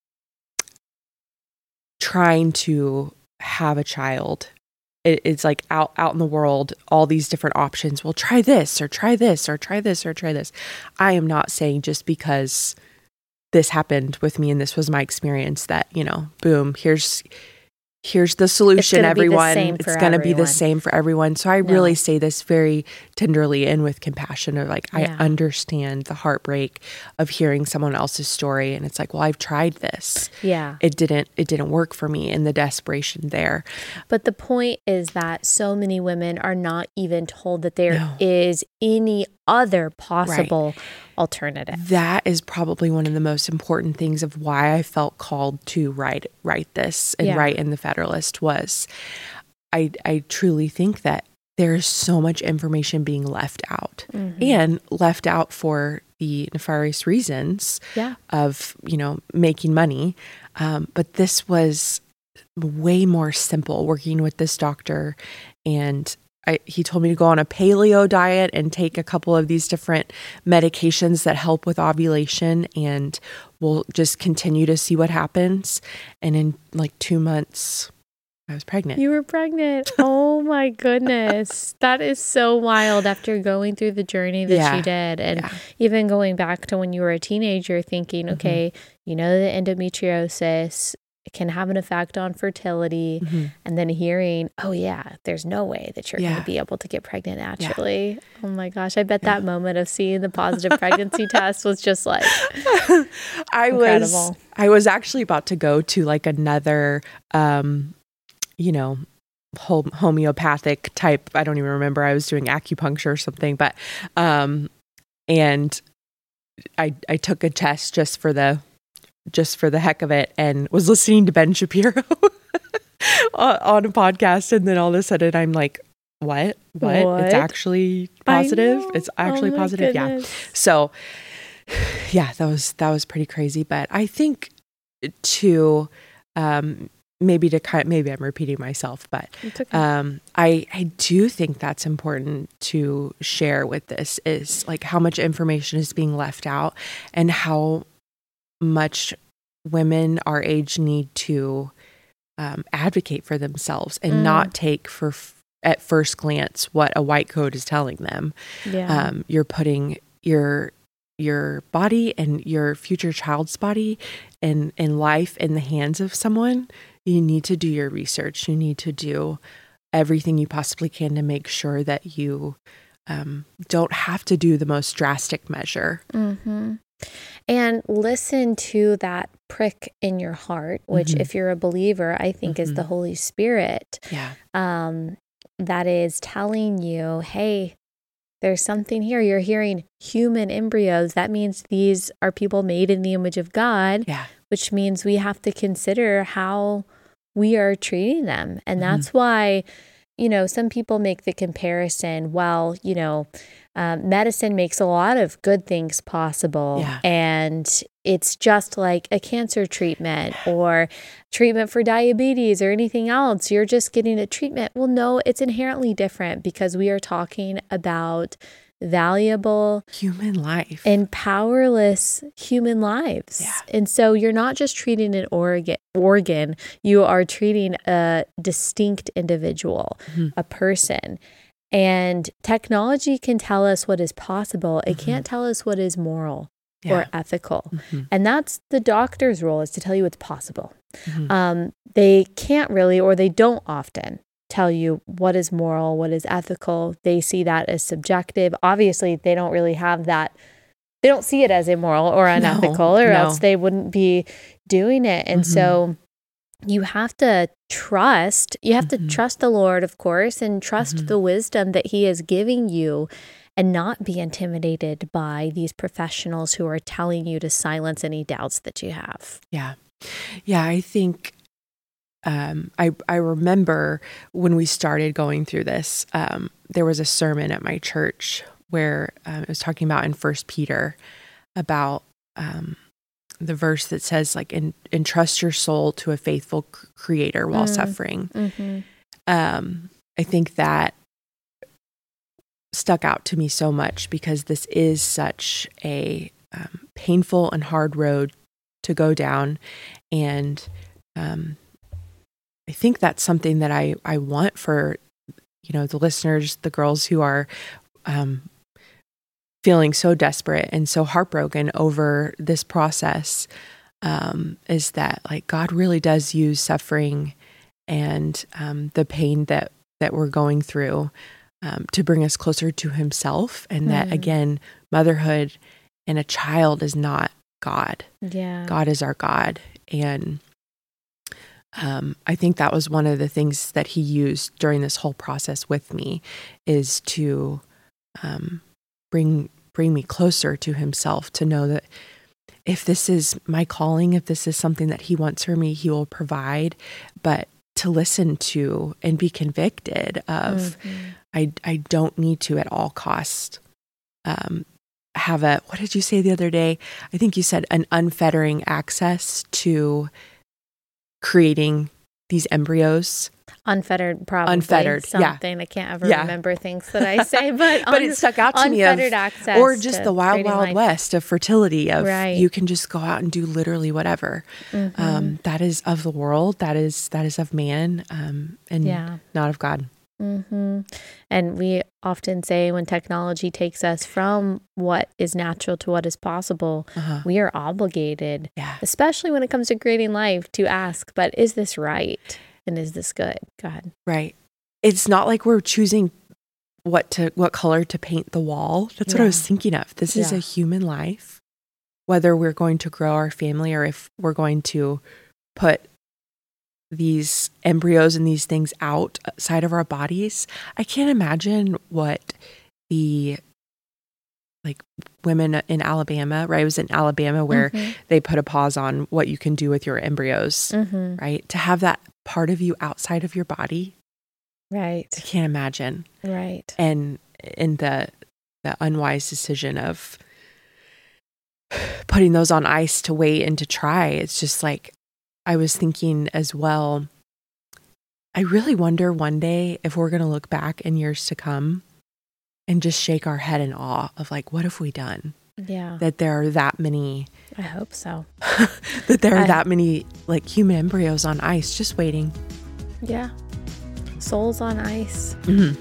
trying to have a child, it, it's like out, out in the world, all these different options. Well, try this or try this or try this or try this. I am not saying just because this happened with me and this was my experience that, you know, boom, here's, here's the solution, everyone. It's going to be the same for everyone. So I no. really say this very tenderly and with compassion of like, yeah. I understand the heartbreak of hearing someone else's story. And it's like, well, I've tried this. Yeah. It didn't, it didn't work for me and the desperation there. But the point is that so many women are not even told that there no. is any other possible right. alternative. That is probably one of the most important things of why I felt called to write write this and yeah. write in the Federalist was I I truly think that there's so much information being left out mm-hmm. and left out for the nefarious reasons yeah. of, you know, making money. Um, but this was way more simple working with this doctor and I, he told me to go on a paleo diet and take a couple of these different medications that help with ovulation and we'll just continue to see what happens. And in like two months, I was pregnant. You were pregnant. Oh my goodness. That is so wild after going through the journey that yeah. you did. And yeah. even going back to when you were a teenager thinking, mm-hmm. okay, you know, the endometriosis it can have an effect on fertility mm-hmm. and then hearing, oh yeah, there's no way that you're yeah. going to be able to get pregnant naturally. Yeah. Oh my gosh. I bet yeah. that moment of seeing the positive pregnancy test was just like I incredible. was I was actually about to go to like another um you know home, homeopathic type. I don't even remember. I was doing acupuncture or something, but um and I I took a test just for the just for the heck of it and was listening to Ben Shapiro on a podcast. And then all of a sudden I'm like, what, what? what? It's actually positive. It's actually oh positive. Goodness. Yeah. So yeah, that was, that was pretty crazy. But I think to, um, maybe to kind of, maybe I'm repeating myself, but, okay. um, I, I do think that's important to share with this is like how much information is being left out and how much women our age need to um, advocate for themselves and mm. not take for f- at first glance what a white coat is telling them. Yeah. Um, you're putting your your body and your future child's body and, and life in the hands of someone. You need to do your research. You need to do everything you possibly can to make sure that you um, don't have to do the most drastic measure. Mm-hmm. And listen to that prick in your heart, which mm-hmm. if you're a believer, I think mm-hmm. is the Holy Spirit. Yeah. Um, that is telling you, hey, there's something here. You're hearing human embryos. That means these are people made in the image of God, yeah. which means we have to consider how we are treating them. And mm-hmm. that's why, you know, some people make the comparison, well, you know, Um, medicine makes a lot of good things possible yeah. and it's just like a cancer treatment or treatment for diabetes or anything else. You're just getting a treatment. Well, no, it's inherently different because we are talking about valuable human life and powerless human lives. Yeah. And so you're not just treating an organ, organ, you are treating a distinct individual, mm-hmm. a person. And technology can tell us what is possible. It mm-hmm. can't tell us what is moral yeah. or ethical. Mm-hmm. And that's the doctor's role, is to tell you what's possible. Mm-hmm. Um, they can't really, or they don't often tell you what is moral, what is ethical. They see that as subjective. Obviously, they don't really have that. They don't see it as immoral or unethical, no, or no. else they wouldn't be doing it. And mm-hmm. so you have to trust, you have mm-hmm. to trust the Lord, of course, and trust mm-hmm. the wisdom that he is giving you, and not be intimidated by these professionals who are telling you to silence any doubts that you have. Yeah. Yeah, I think um, I, I remember when we started going through this, um, there was a sermon at my church where um, it was talking about in First Peter about um, the verse that says, like, en- entrust your soul to a faithful c- creator while mm. suffering. Mm-hmm. Um, I think that stuck out to me so much, because this is such a um, painful and hard road to go down. And um, I think that's something that I, I want for, you know, the listeners, the girls who are um, feeling so desperate and so heartbroken over this process, um, is that, like, God really does use suffering and um, the pain that, that we're going through um, to bring us closer to himself. And mm. that, again, motherhood and a child is not God. Yeah. God is our God. And um, I think that was one of the things that he used during this whole process with me, is to um, bring bring me closer to himself, to know that if this is my calling, if this is something that he wants for me, he will provide. But to listen to and be convicted of, mm-hmm. I I don't need to at all costs um, have a, what did you say the other day? I think you said an unfettering access to creating these embryos. Unfettered, probably. Unfettered, something. Yeah. I can't ever yeah. remember things that I say, but but un- it stuck out to me. Of, access or just the wild, wild life. west of fertility. Of right. you can just go out and do literally whatever. Mm-hmm. Um, that is of the world. That is that is of man, um, and yeah. not of God. Mm-hmm. And we often say, when technology takes us from what is natural to what is possible, uh-huh. we are obligated, yeah. especially when it comes to creating life, to ask, but is this right? And is this good? God. Right. It's not like we're choosing what to what color to paint the wall. That's yeah. what I was thinking of. This is yeah. a human life. Whether we're going to grow our family, or if we're going to put these embryos and these things outside of our bodies. I can't imagine what the like women in Alabama, right? I was in Alabama where mm-hmm. they put a pause on what you can do with your embryos, mm-hmm. right? To have that part of you outside of your body. Right. I can't imagine. Right. And in the the unwise decision of putting those on ice to wait and to try, it's just like, I was thinking as well, I really wonder one day if we're going to look back in years to come and just shake our head in awe of, like, what have we done? Yeah. That there are that many. I hope so. that there are I, that many, like, human embryos on ice just waiting. Yeah. Souls on ice. Mm-hmm.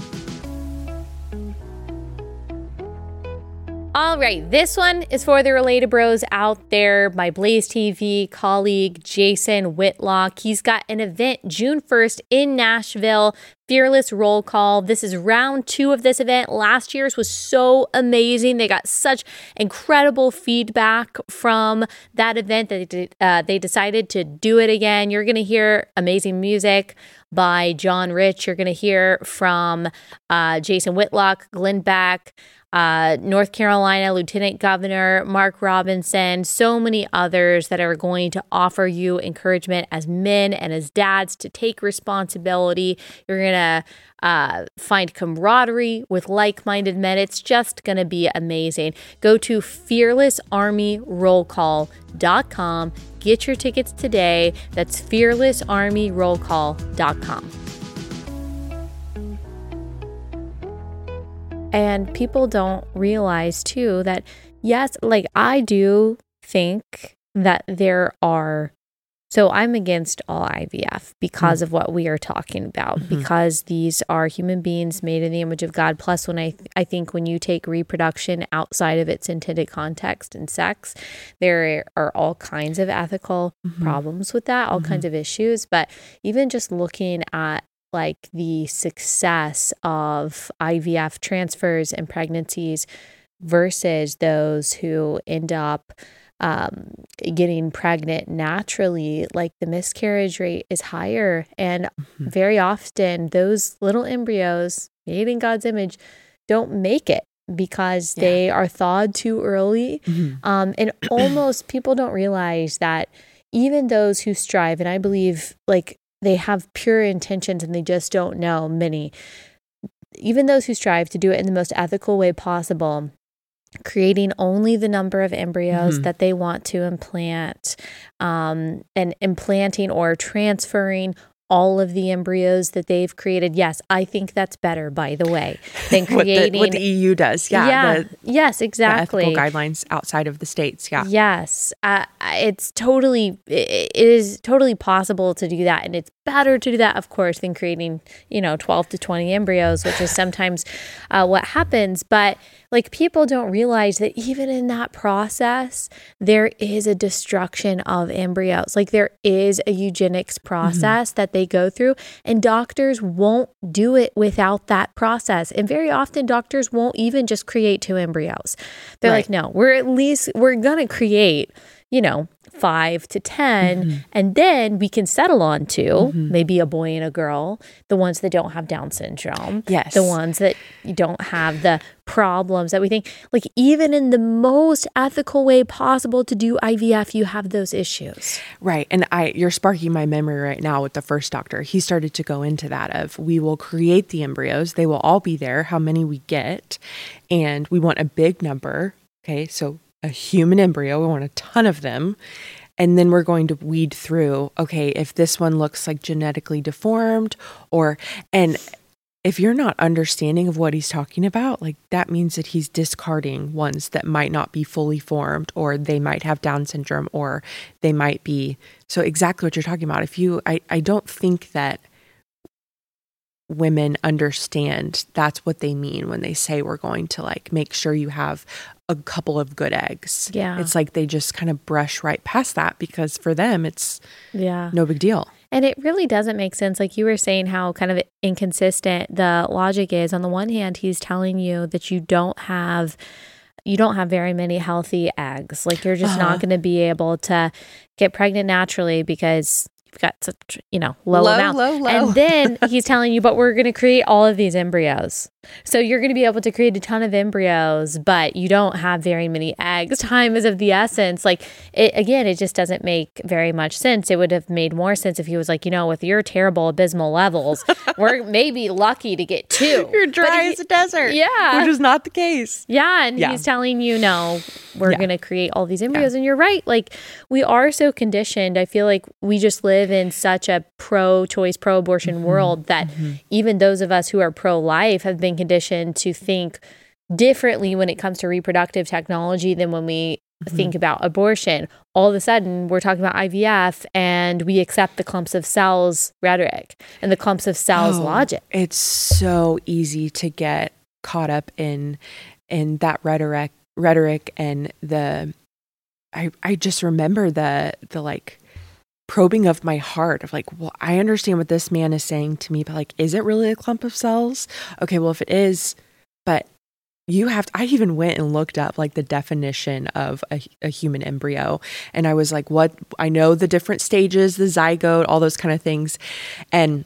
All right, this one is for the Related Bros out there. My Blaze T V colleague, Jason Whitlock. He's got an event June first in Nashville, Fearless Roll Call. This is round two of this event. Last year's was so amazing. They got such incredible feedback from that event that they, did, uh, they decided to do it again. You're going to hear amazing music by John Rich. You're going to hear from uh, Jason Whitlock, Glenn Beck, Uh, North Carolina Lieutenant Governor Mark Robinson, so many others that are going to offer you encouragement as men and as dads to take responsibility. You're going to uh, find camaraderie with like-minded men. It's just going to be amazing. Go to fearless army roll call dot com. Get your tickets today. That's fearless army roll call dot com. And people don't realize too that, yes, like I do think that there are, so I'm against all I V F because mm. of what we are talking about, mm-hmm. because these are human beings made in the image of God. Plus, when I, th- I think when you take reproduction outside of its intended context and sex, there are all kinds of ethical mm-hmm. problems with that, all mm-hmm. kinds of issues. But even just looking at like the success of I V F transfers and pregnancies versus those who end up um, getting pregnant naturally, like the miscarriage rate is higher. And mm-hmm. very often those little embryos made in God's image don't make it because yeah. they are thawed too early. Mm-hmm. Um, and almost people don't realize that even those who strive, and I believe like they have pure intentions and they just don't know many, even those who strive to do it in the most ethical way possible, creating only the number of embryos mm-hmm. that they want to implant, um, and implanting or transferring all of the embryos that they've created. Yes, I think that's better, by the way, than creating what the, what the E U does. Yeah. Yeah. The, yes, exactly. The ethical guidelines outside of the states. Yeah. Yes. Uh, it's totally, it, it is totally possible to do that. And it's better to do that, of course, than creating, you know, twelve to twenty embryos, which is sometimes uh, what happens. But like people don't realize that even in that process, there is a destruction of embryos. Like there is a eugenics process mm-hmm. that they go through, and doctors won't do it without that process. And very often doctors won't even just create two embryos. They're right. like, no, we're at least, we're going to create, you know, five to ten, mm-hmm. and then we can settle on two, mm-hmm. maybe a boy and a girl, the ones that don't have Down syndrome, yes, the ones that don't have the problems that we think, like even in the most ethical way possible to do I V F, you have those issues. Right. And I, you're sparking my memory right now with the first doctor. He started to go into that of, we will create the embryos. They will all be there, how many we get. And we want a big number. Okay. So a human embryo, we want a ton of them. And then we're going to weed through, okay, if this one looks like genetically deformed, or, and if you're not understanding of what he's talking about, like that means that he's discarding ones that might not be fully formed, or they might have Down syndrome, or they might be, so exactly what you're talking about. If you, I, I don't think that women understand that's what they mean when they say we're going to like make sure you have a couple of good eggs. Yeah. It's like they just kind of brush right past that because for them it's yeah no big deal. And it really doesn't make sense. Like you were saying how kind of inconsistent the logic is. On the one hand, he's telling you that you don't have you don't have very many healthy eggs. Like you're just uh-huh. not going to be able to get pregnant naturally because you've got such, you know, low, low amount. Low, low. And then he's telling you, but we're going to create all of these embryos. So you're going to be able to create a ton of embryos, but you don't have very many eggs. Time is of the essence. Like, it, again, it just doesn't make very much sense. It would have made more sense if he was like, you know, with your terrible abysmal levels, we're maybe lucky to get two. You're dry he, as a desert. Yeah. Which is not the case. Yeah. And yeah. he's telling you, no, we're yeah. going to create all these embryos. Yeah. And you're right. Like, we are so conditioned. I feel like we just live in such a pro-choice, pro-abortion mm-hmm. world that mm-hmm. even those of us who are pro-life have been conditioned to think differently when it comes to reproductive technology than when we mm-hmm. think about abortion. All of a sudden, we're talking about I V F and we accept the clumps of cells rhetoric and the clumps of cells oh, logic. It's so easy to get caught up in in that rhetoric rhetoric and the I I just remember the the like probing of my heart of like, well, I understand what this man is saying to me, but like, is it really a clump of cells? Okay, well, if it is, but you have to, I even went and looked up like the definition of a, a human embryo. And I was like, what, I know the different stages, the zygote, all those kind of things. And,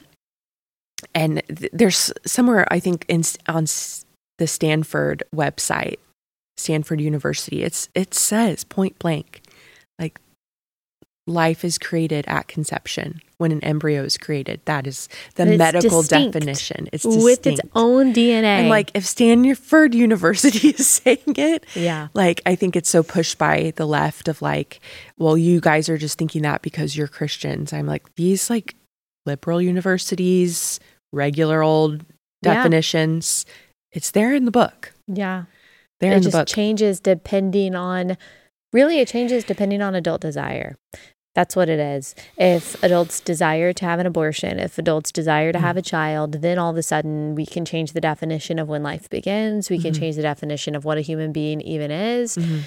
and th- there's somewhere, I think in, on the Stanford website, Stanford University, it's, it says point blank, like, life is created at conception. When an embryo is created, that is the it's medical distinct. definition. It's distinct. With its own D N A. And like if Stanford University is saying it, yeah. like I think it's so pushed by the left of like, well, you guys are just thinking that because you're Christians. I'm like, these like liberal universities, regular old definitions, it's there in the book. Yeah. There it in the just book. changes depending on, really it changes depending on adult desire. That's what it is. If adults desire to have an abortion, if adults desire to mm-hmm. have a child, then all of a sudden we can change the definition of when life begins. We mm-hmm. can change the definition of what a human being even is. Mm-hmm.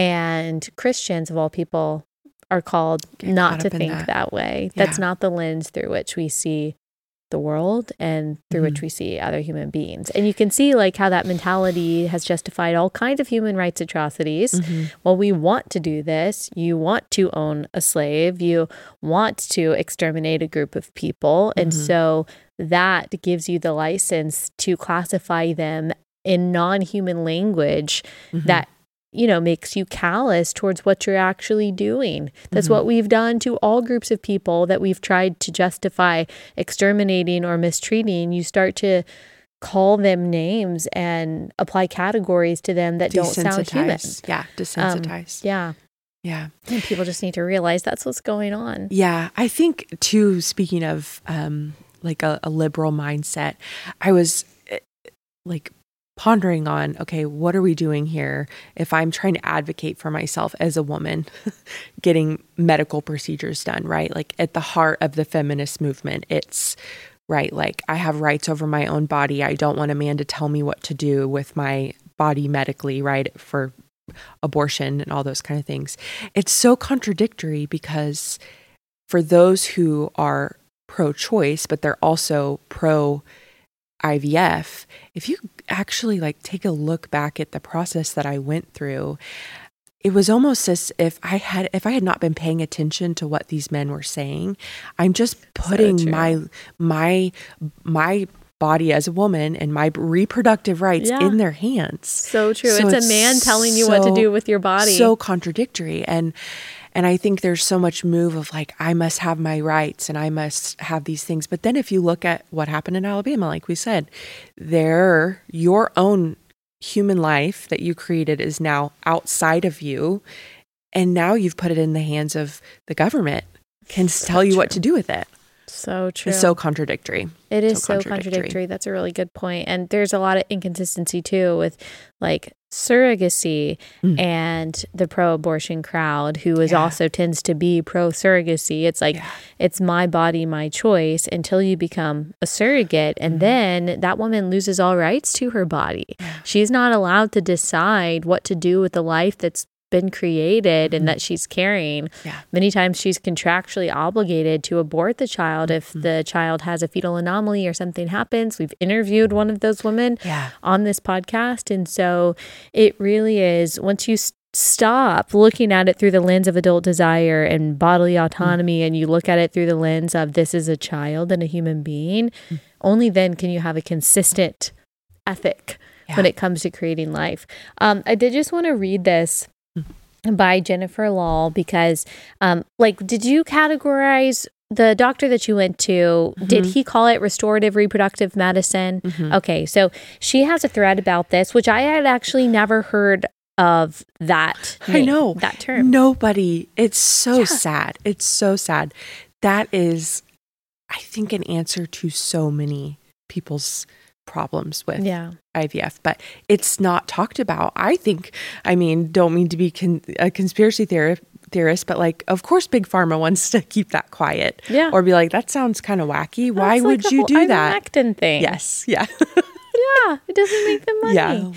And Christians, of all people, are called Get not to think that. that way. Yeah. That's not the lens through which we see the world and through mm-hmm. which we see other human beings. And you can see like how that mentality has justified all kinds of human rights atrocities. Mm-hmm. Well, we want to do this. You want to own a slave. You want to exterminate a group of people. Mm-hmm. And so that gives you the license to classify them in non-human language mm-hmm. that you know, makes you callous towards what you're actually doing. That's mm-hmm. what we've done to all groups of people that we've tried to justify exterminating or mistreating. You start to call them names and apply categories to them that don't sound human. Yeah, desensitize. Um, yeah. Yeah. And people just need to realize that's what's going on. Yeah. I think, too, speaking of um, like a, a liberal mindset, I was like, pondering on, okay, what are we doing here if I'm trying to advocate for myself as a woman getting medical procedures done, right? Like at the heart of the feminist movement, it's right, like I have rights over my own body. I don't want a man to tell me what to do with my body medically, right? For abortion and all those kind of things. It's so contradictory because for those who are pro-choice, but they're also pro I V F, if you actually like take a look back at the process that I went through, it was almost as if I had if I had not been paying attention to what these men were saying. I'm just putting so my my my body as a woman and my reproductive rights yeah. in their hands. So true. So it's, it's a man telling you so, what to do with your body. So contradictory. And And I think there's so much move of like, I must have my rights and I must have these things. But then if you look at what happened in Alabama, like we said, there, your own human life that you created is now outside of you. And now you've put it in the hands of the government, can so tell you true. what to do with it. So true. It's so contradictory. It is so, so contradictory. contradictory. That's a really good point. And there's a lot of inconsistency too with like surrogacy mm. and the pro-abortion crowd who is yeah. also tends to be pro-surrogacy. It's like, yeah. it's my body, my choice until you become a surrogate. And mm. then that woman loses all rights to her body. Yeah. She's not allowed to decide what to do with the life that's been created and mm-hmm. that she's carrying. Yeah. Many times she's contractually obligated to abort the child if mm-hmm. the child has a fetal anomaly or something happens. We've interviewed one of those women yeah. on this podcast. And so it really is, once you st- stop looking at it through the lens of adult desire and bodily autonomy, mm-hmm. and you look at it through the lens of this is a child and a human being, mm-hmm. only then can you have a consistent ethic yeah. when it comes to creating life. Um, I did just want to read this by Jennifer Law because um like did you categorize the doctor that you went to, mm-hmm. did he call it restorative reproductive medicine? Mm-hmm. Okay, so she has a thread about this, which I had actually never heard of that name, I know that term. Nobody. It's so yeah. sad. It's so sad. That is, I think, an answer to so many people's problems with yeah. I V F, but it's not talked about. I think, I mean, don't mean to be con- a conspiracy theorist, theorist, but like, of course, Big Pharma wants to keep that quiet. Yeah. Or be like, that sounds kind of wacky. Why That's would like you do that? Ivermectin thing. Yes. Yeah. yeah. It doesn't make them money. Yeah.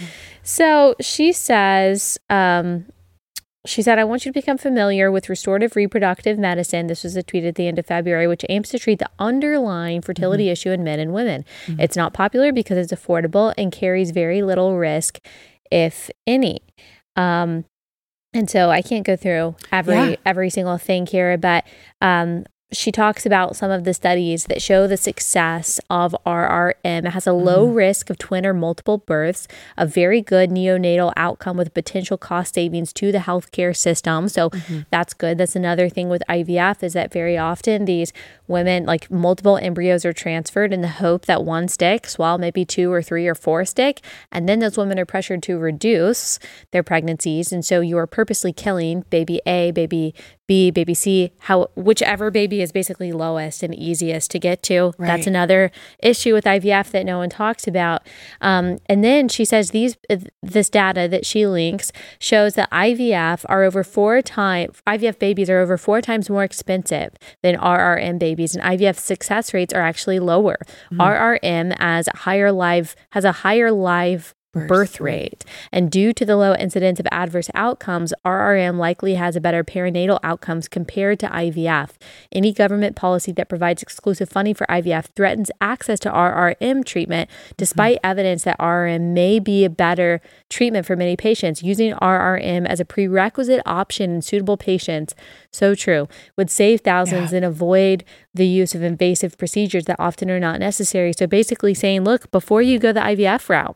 So she says, um, she said, I want you to become familiar with restorative reproductive medicine. This was a tweet at the end of February, which aims to treat the underlying fertility mm-hmm. issue in men and women. Mm-hmm. It's not popular because it's affordable and carries very little risk, if any. Um, and so I can't go through every yeah. every single thing here, but um, she talks about some of the studies that show the success of R R M. It has a low mm-hmm. risk of twin or multiple births, a very good neonatal outcome with potential cost savings to the healthcare system. So mm-hmm. that's good. That's another thing with I V F is that very often these women, like multiple embryos are transferred in the hope that one sticks, while maybe two or three or four stick. And then those women are pressured to reduce their pregnancies. And so you are purposely killing baby A, baby B, baby C, how whichever baby is basically lowest and easiest to get to. Right. That's another issue with I V F that no one talks about. Um, and then she says these this data that she links shows that I V F are over four times I V F babies are over four times more expensive than R R M babies, and I V F success rates are actually lower. Mm-hmm. R R M as higher live has a higher live Birth, birth rate. And due to the low incidence of adverse outcomes, R R M likely has a better perinatal outcomes compared to I V F. Any government policy that provides exclusive funding for I V F threatens access to R R M treatment, despite mm-hmm. evidence that R R M may be a better treatment for many patients. Using R R M as a prerequisite option in suitable patients, so true, would save thousands yeah. and avoid the use of invasive procedures that often are not necessary. So basically saying, look, before you go the I V F route,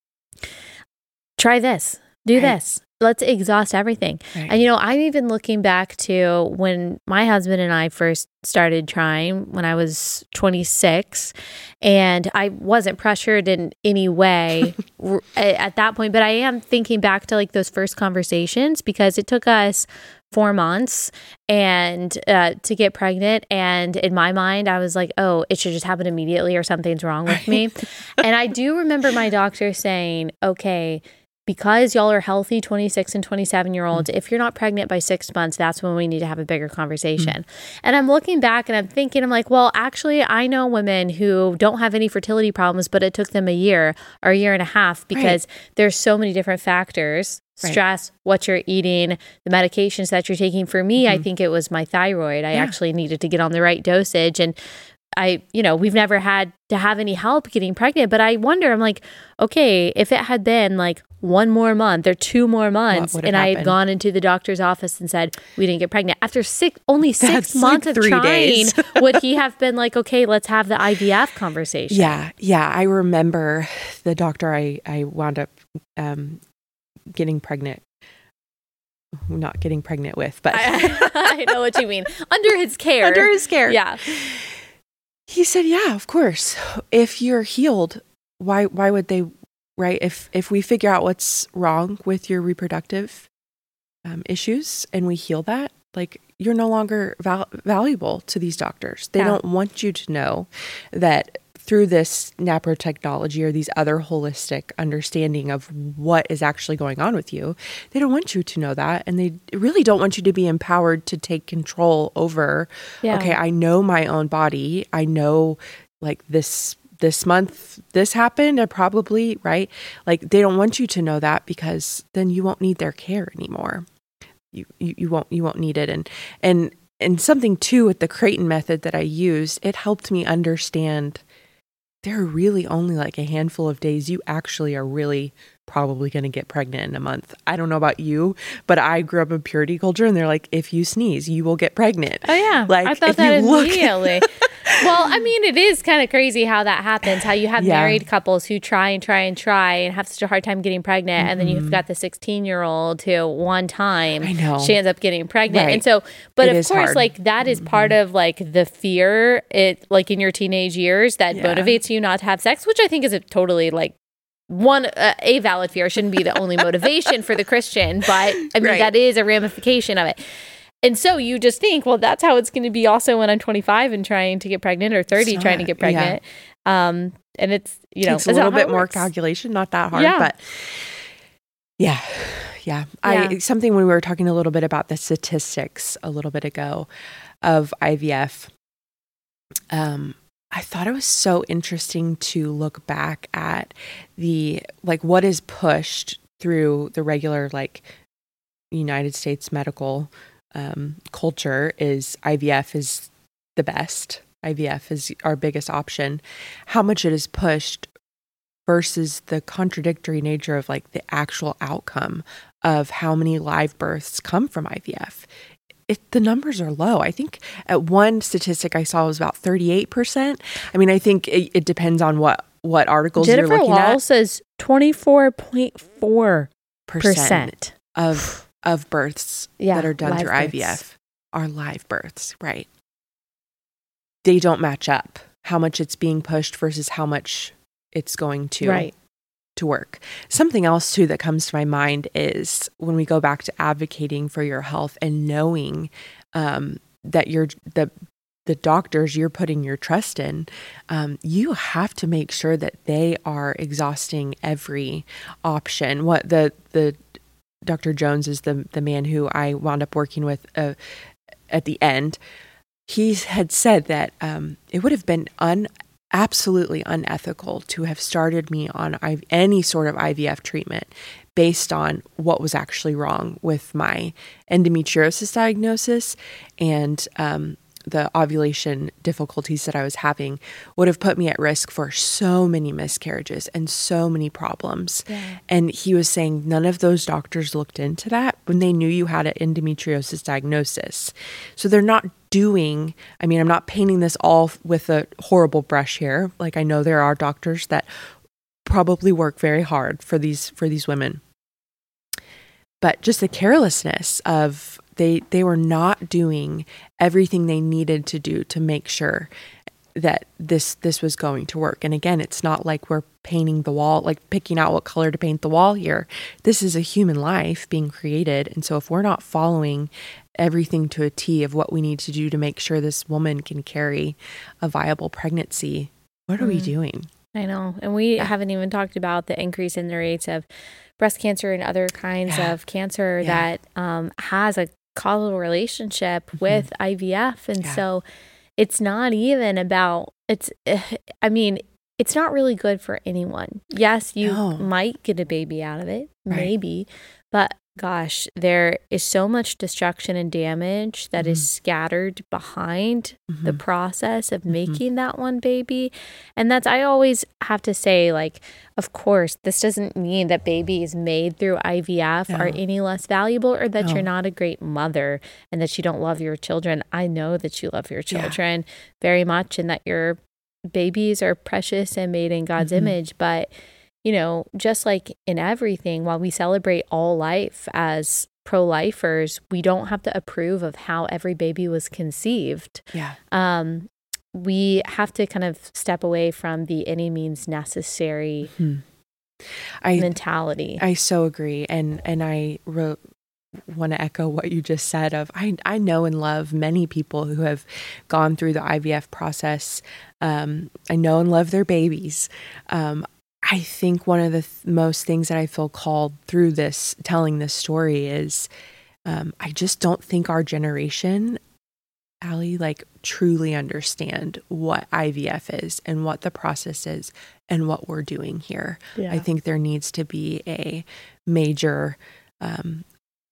try this, do right. this. Let's exhaust everything. Right. And, you know, I'm even looking back to when my husband and I first started trying when I was twenty-six, and I wasn't pressured in any way at that point. But I am thinking back to like those first conversations, because it took us four months and uh, to get pregnant. And in my mind, I was like, oh, it should just happen immediately or something's wrong with me. And I do remember my doctor saying, okay, because y'all are healthy twenty-six and twenty-seven year olds, mm. if you're not pregnant by six months, that's when we need to have a bigger conversation. Mm. And I'm looking back and I'm thinking, I'm like, well, actually, I know women who don't have any fertility problems, but it took them a year or a year and a half because right. there's so many different factors. Stress, right. what you're eating, the medications that you're taking. For me, mm-hmm. I think it was my thyroid. I yeah. actually needed to get on the right dosage. And I, you know, we've never had to have any help getting pregnant. But I wonder, I'm like, okay, if it had been like one more month or two more months and I had gone into the doctor's office and said, we didn't get pregnant. After six, only six That's months like of trying, would he have been like, okay, let's have the I V F conversation? Yeah. Yeah. I remember the doctor I, I wound up um, getting pregnant. Not getting pregnant with, but I, I know what you mean. Under his care. Under his care. Yeah. He said, yeah, of course. If you're healed, why why would they, right? If if we figure out what's wrong with your reproductive um, issues and we heal that, like you're no longer val- valuable to these doctors. They yeah. don't want you to know that through this NaPro technology or these other holistic understanding of what is actually going on with you, they don't want you to know that. And they really don't want you to be empowered to take control over, yeah. okay, I know my own body. I know like this, this month, this happened. I probably, right? Like they don't want you to know that, because then you won't need their care anymore. You, you, you won't, you won't need it. And, and, and something too with the Creighton method that I used, it helped me understand there are really only like a handful of days you actually are really probably going to get pregnant in a month. I don't know about you, but I grew up in purity culture and they're like, if you sneeze, you will get pregnant. Oh yeah. Like, I thought that immediately. Well, I mean, it is kind of crazy how that happens, how you have yeah. married couples who try and try and try and have such a hard time getting pregnant. Mm-hmm. And then you've got the sixteen year old who one time I know. she ends up getting pregnant. Right. And so, but it of course, hard. like that is mm-hmm. part of like the fear it like in your teenage years that yeah. motivates you not to have sex, which I think is a totally like one, uh, a valid fear. Shouldn't be the only motivation for the Christian, but I mean, right. that is a ramification of it. And so you just think, well, that's how it's going to be also when I'm twenty-five and trying to get pregnant, or thirty not, trying to get pregnant. Yeah. Um, and it's, you know, it's a little bit more calculation, not that hard, yeah. but yeah, yeah. I, yeah. something when we were talking a little bit about the statistics a little bit ago of I V F, um, I thought it was so interesting to look back at the, like what is pushed through the regular, like United States medical Um, culture is I V F is the best. I V F is our biggest option. How much it is pushed versus the contradictory nature of like the actual outcome of how many live births come from I V F. It, the numbers are low. I think at one statistic I saw was about thirty-eight percent. I mean, I think it, it depends on what, what articles Jennifer you're looking Wall at. Jennifer Wall says twenty-four point four percent of of births yeah, that are done through births. I V F are live births, right? they don't match up, how much it's being pushed versus how much it's going to right. to work. Something else too that comes to my mind is when we go back to advocating for your health and knowing um, that you're the the doctors you're putting your trust in, um, you have to make sure that they are exhausting every option. What the the Doctor Jones is the the man who I wound up working with uh, at the end. He had said that um, it would have been un absolutely unethical to have started me on I- any sort of I V F treatment based on what was actually wrong with my endometriosis diagnosis and um, the ovulation difficulties that I was having would have put me at risk for so many miscarriages and so many problems. Yeah. And he was saying none of those doctors looked into that when they knew you had an endometriosis diagnosis. So they're not doing, I mean, I'm not painting this all with a horrible brush here. Like I know there are doctors that probably work very hard for these for these women. But just the carelessness of they they were not doing everything they needed to do to make sure that this this was going to work. And again, it's not like we're painting the wall, like picking out what color to paint the wall here. This is a human life being created. And so if we're not following everything to a T of what we need to do to make sure this woman can carry a viable pregnancy, what are mm. we doing? I know. And we yeah. haven't even talked about the increase in the rates of breast cancer and other kinds yeah. of cancer yeah. that um, has a causal relationship mm-hmm. with I V F. And yeah. so it's not even about, it's, I mean, it's not really good for anyone. Yes, you no. might get a baby out of it, right. maybe, but gosh, there is so much destruction and damage that mm-hmm. is scattered behind mm-hmm. the process of making mm-hmm. that one baby. And that's, I always have to say, like, of course, this doesn't mean that babies made through I V F no. are any less valuable or that no. you're not a great mother and that you don't love your children. I know that you love your children yeah. very much and that your babies are precious and made in God's mm-hmm. image. But you know, just like in everything, while we celebrate all life as pro-lifers, we don't have to approve of how every baby was conceived. Yeah. Um, we have to kind of step away from the any means necessary mm-hmm. I, mentality. I so agree. And, and I wrote, want to echo what you just said of, I, I know and love many people who have gone through the I V F process. Um, I know and love their babies. Um, I think one of the th- most things that I feel called through this, telling this story is, um, I just don't think our generation, Allie, like truly understand what I V F is and what the process is and what we're doing here. Yeah. I think there needs to be a major um,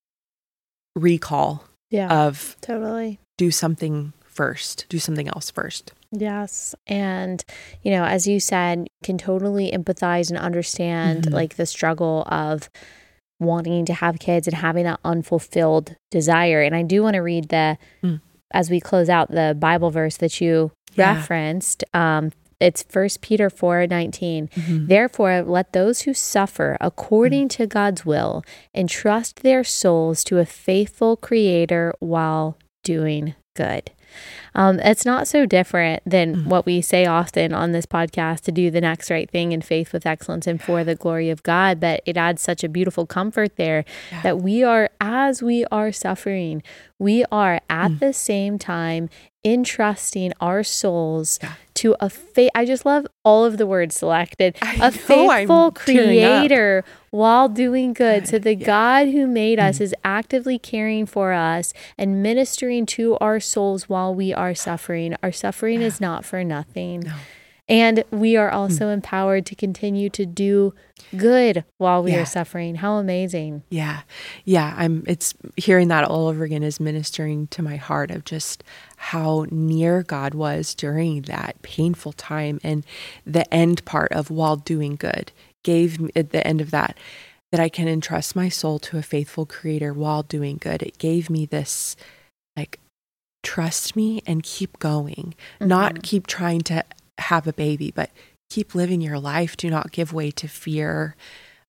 recall yeah, of totally do something first, do something else first. Yes. And, you know, as you said, can totally empathize and understand mm-hmm. like the struggle of wanting to have kids and having that unfulfilled desire. And I do want to read the, mm. as we close out, the Bible verse that you yeah. referenced. Um, it's First Peter four nineteen. Mm-hmm. Therefore, let those who suffer according mm. to God's will entrust their souls to a faithful Creator while doing good. Um, it's not so different than mm. what we say often on this podcast, to do the next right thing in faith with excellence and for the glory of God. But it adds such a beautiful comfort there yeah. that we are, as we are suffering, we are at mm. the same time entrusting our souls yeah. to a faith. I just love all of the words selected. I a know, faithful I'm Creator while doing good. good. So the yeah. God who made us mm. is actively caring for us and ministering to our souls while we are suffering. Our suffering yeah. is not for nothing. No. And we are also mm. empowered to continue to do good while we yeah. are suffering. How amazing. Yeah. Yeah. I'm, it's hearing that all over again is ministering to my heart of just how near God was during that painful time. And the end part of while doing good gave me at the end of that, that I can entrust my soul to a faithful Creator while doing good. It gave me this, like, trust me and keep going, mm-hmm. not keep trying to have a baby, but keep living your life. Do not give way to fear.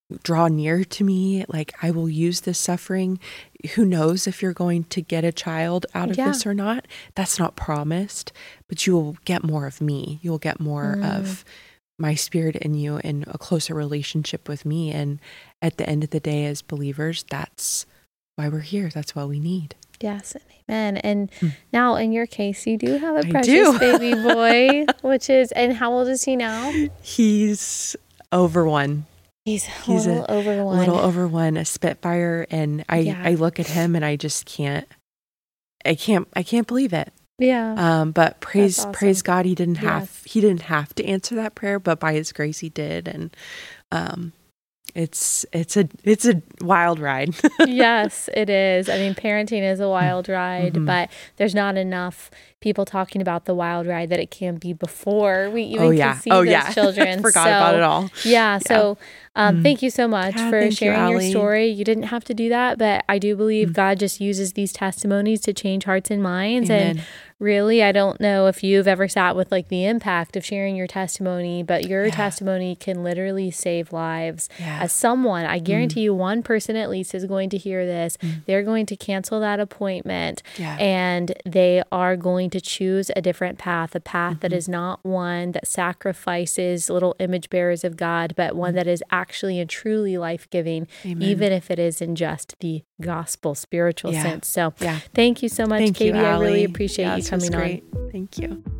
draw near to me. Like, I will use this suffering. Who knows if you're going to get a child out of Yeah. this or not? That's not promised, but you will get more of me. You'll get more Mm. of my spirit in you and a closer relationship with me. And at the end of the day, as believers, that's why we're here. That's what we need. Yes, and amen. And Hmm. now, in your case, you do have a I precious do. baby boy, which is, and how old is he now? He's over one. He's a He's little over A one. little over one, a Spitfire, and I, Yeah. I look at him and I just can't, I can't, I can't believe it. Yeah. Um, but praise, awesome. praise God, he didn't have, Yes. he didn't have to answer that prayer, but by his grace, he did, and um, it's, it's a, it's a wild ride. Yes, it is. I mean, parenting is a wild ride, Mhm. but there's not enough people talking about the wild ride that it can be before we even Oh yeah, can see oh those yeah, children. forgot So, about it all. Yeah. So um, Mm. thank you so much Yeah, for thank you, sharing your Allie. story. You didn't have to do that, but I do believe Mm. God just uses these testimonies to change hearts and minds. And Amen. really, I don't know if you've ever sat with like the impact of sharing your testimony, but your Yeah. testimony can literally save lives. Yeah. As someone, I guarantee you one person at least is going to hear this. They're going to cancel that appointment Yeah. and they are going to choose a different path, a path that is not one that sacrifices little image bearers of God, but one that is actually and truly life-giving, Amen. even if it is in just the gospel spiritual Yeah. sense. So Yeah. thank you so much, Thank you, Katie. I really Allie. appreciate Yeah, you this was coming on. great. Thank you.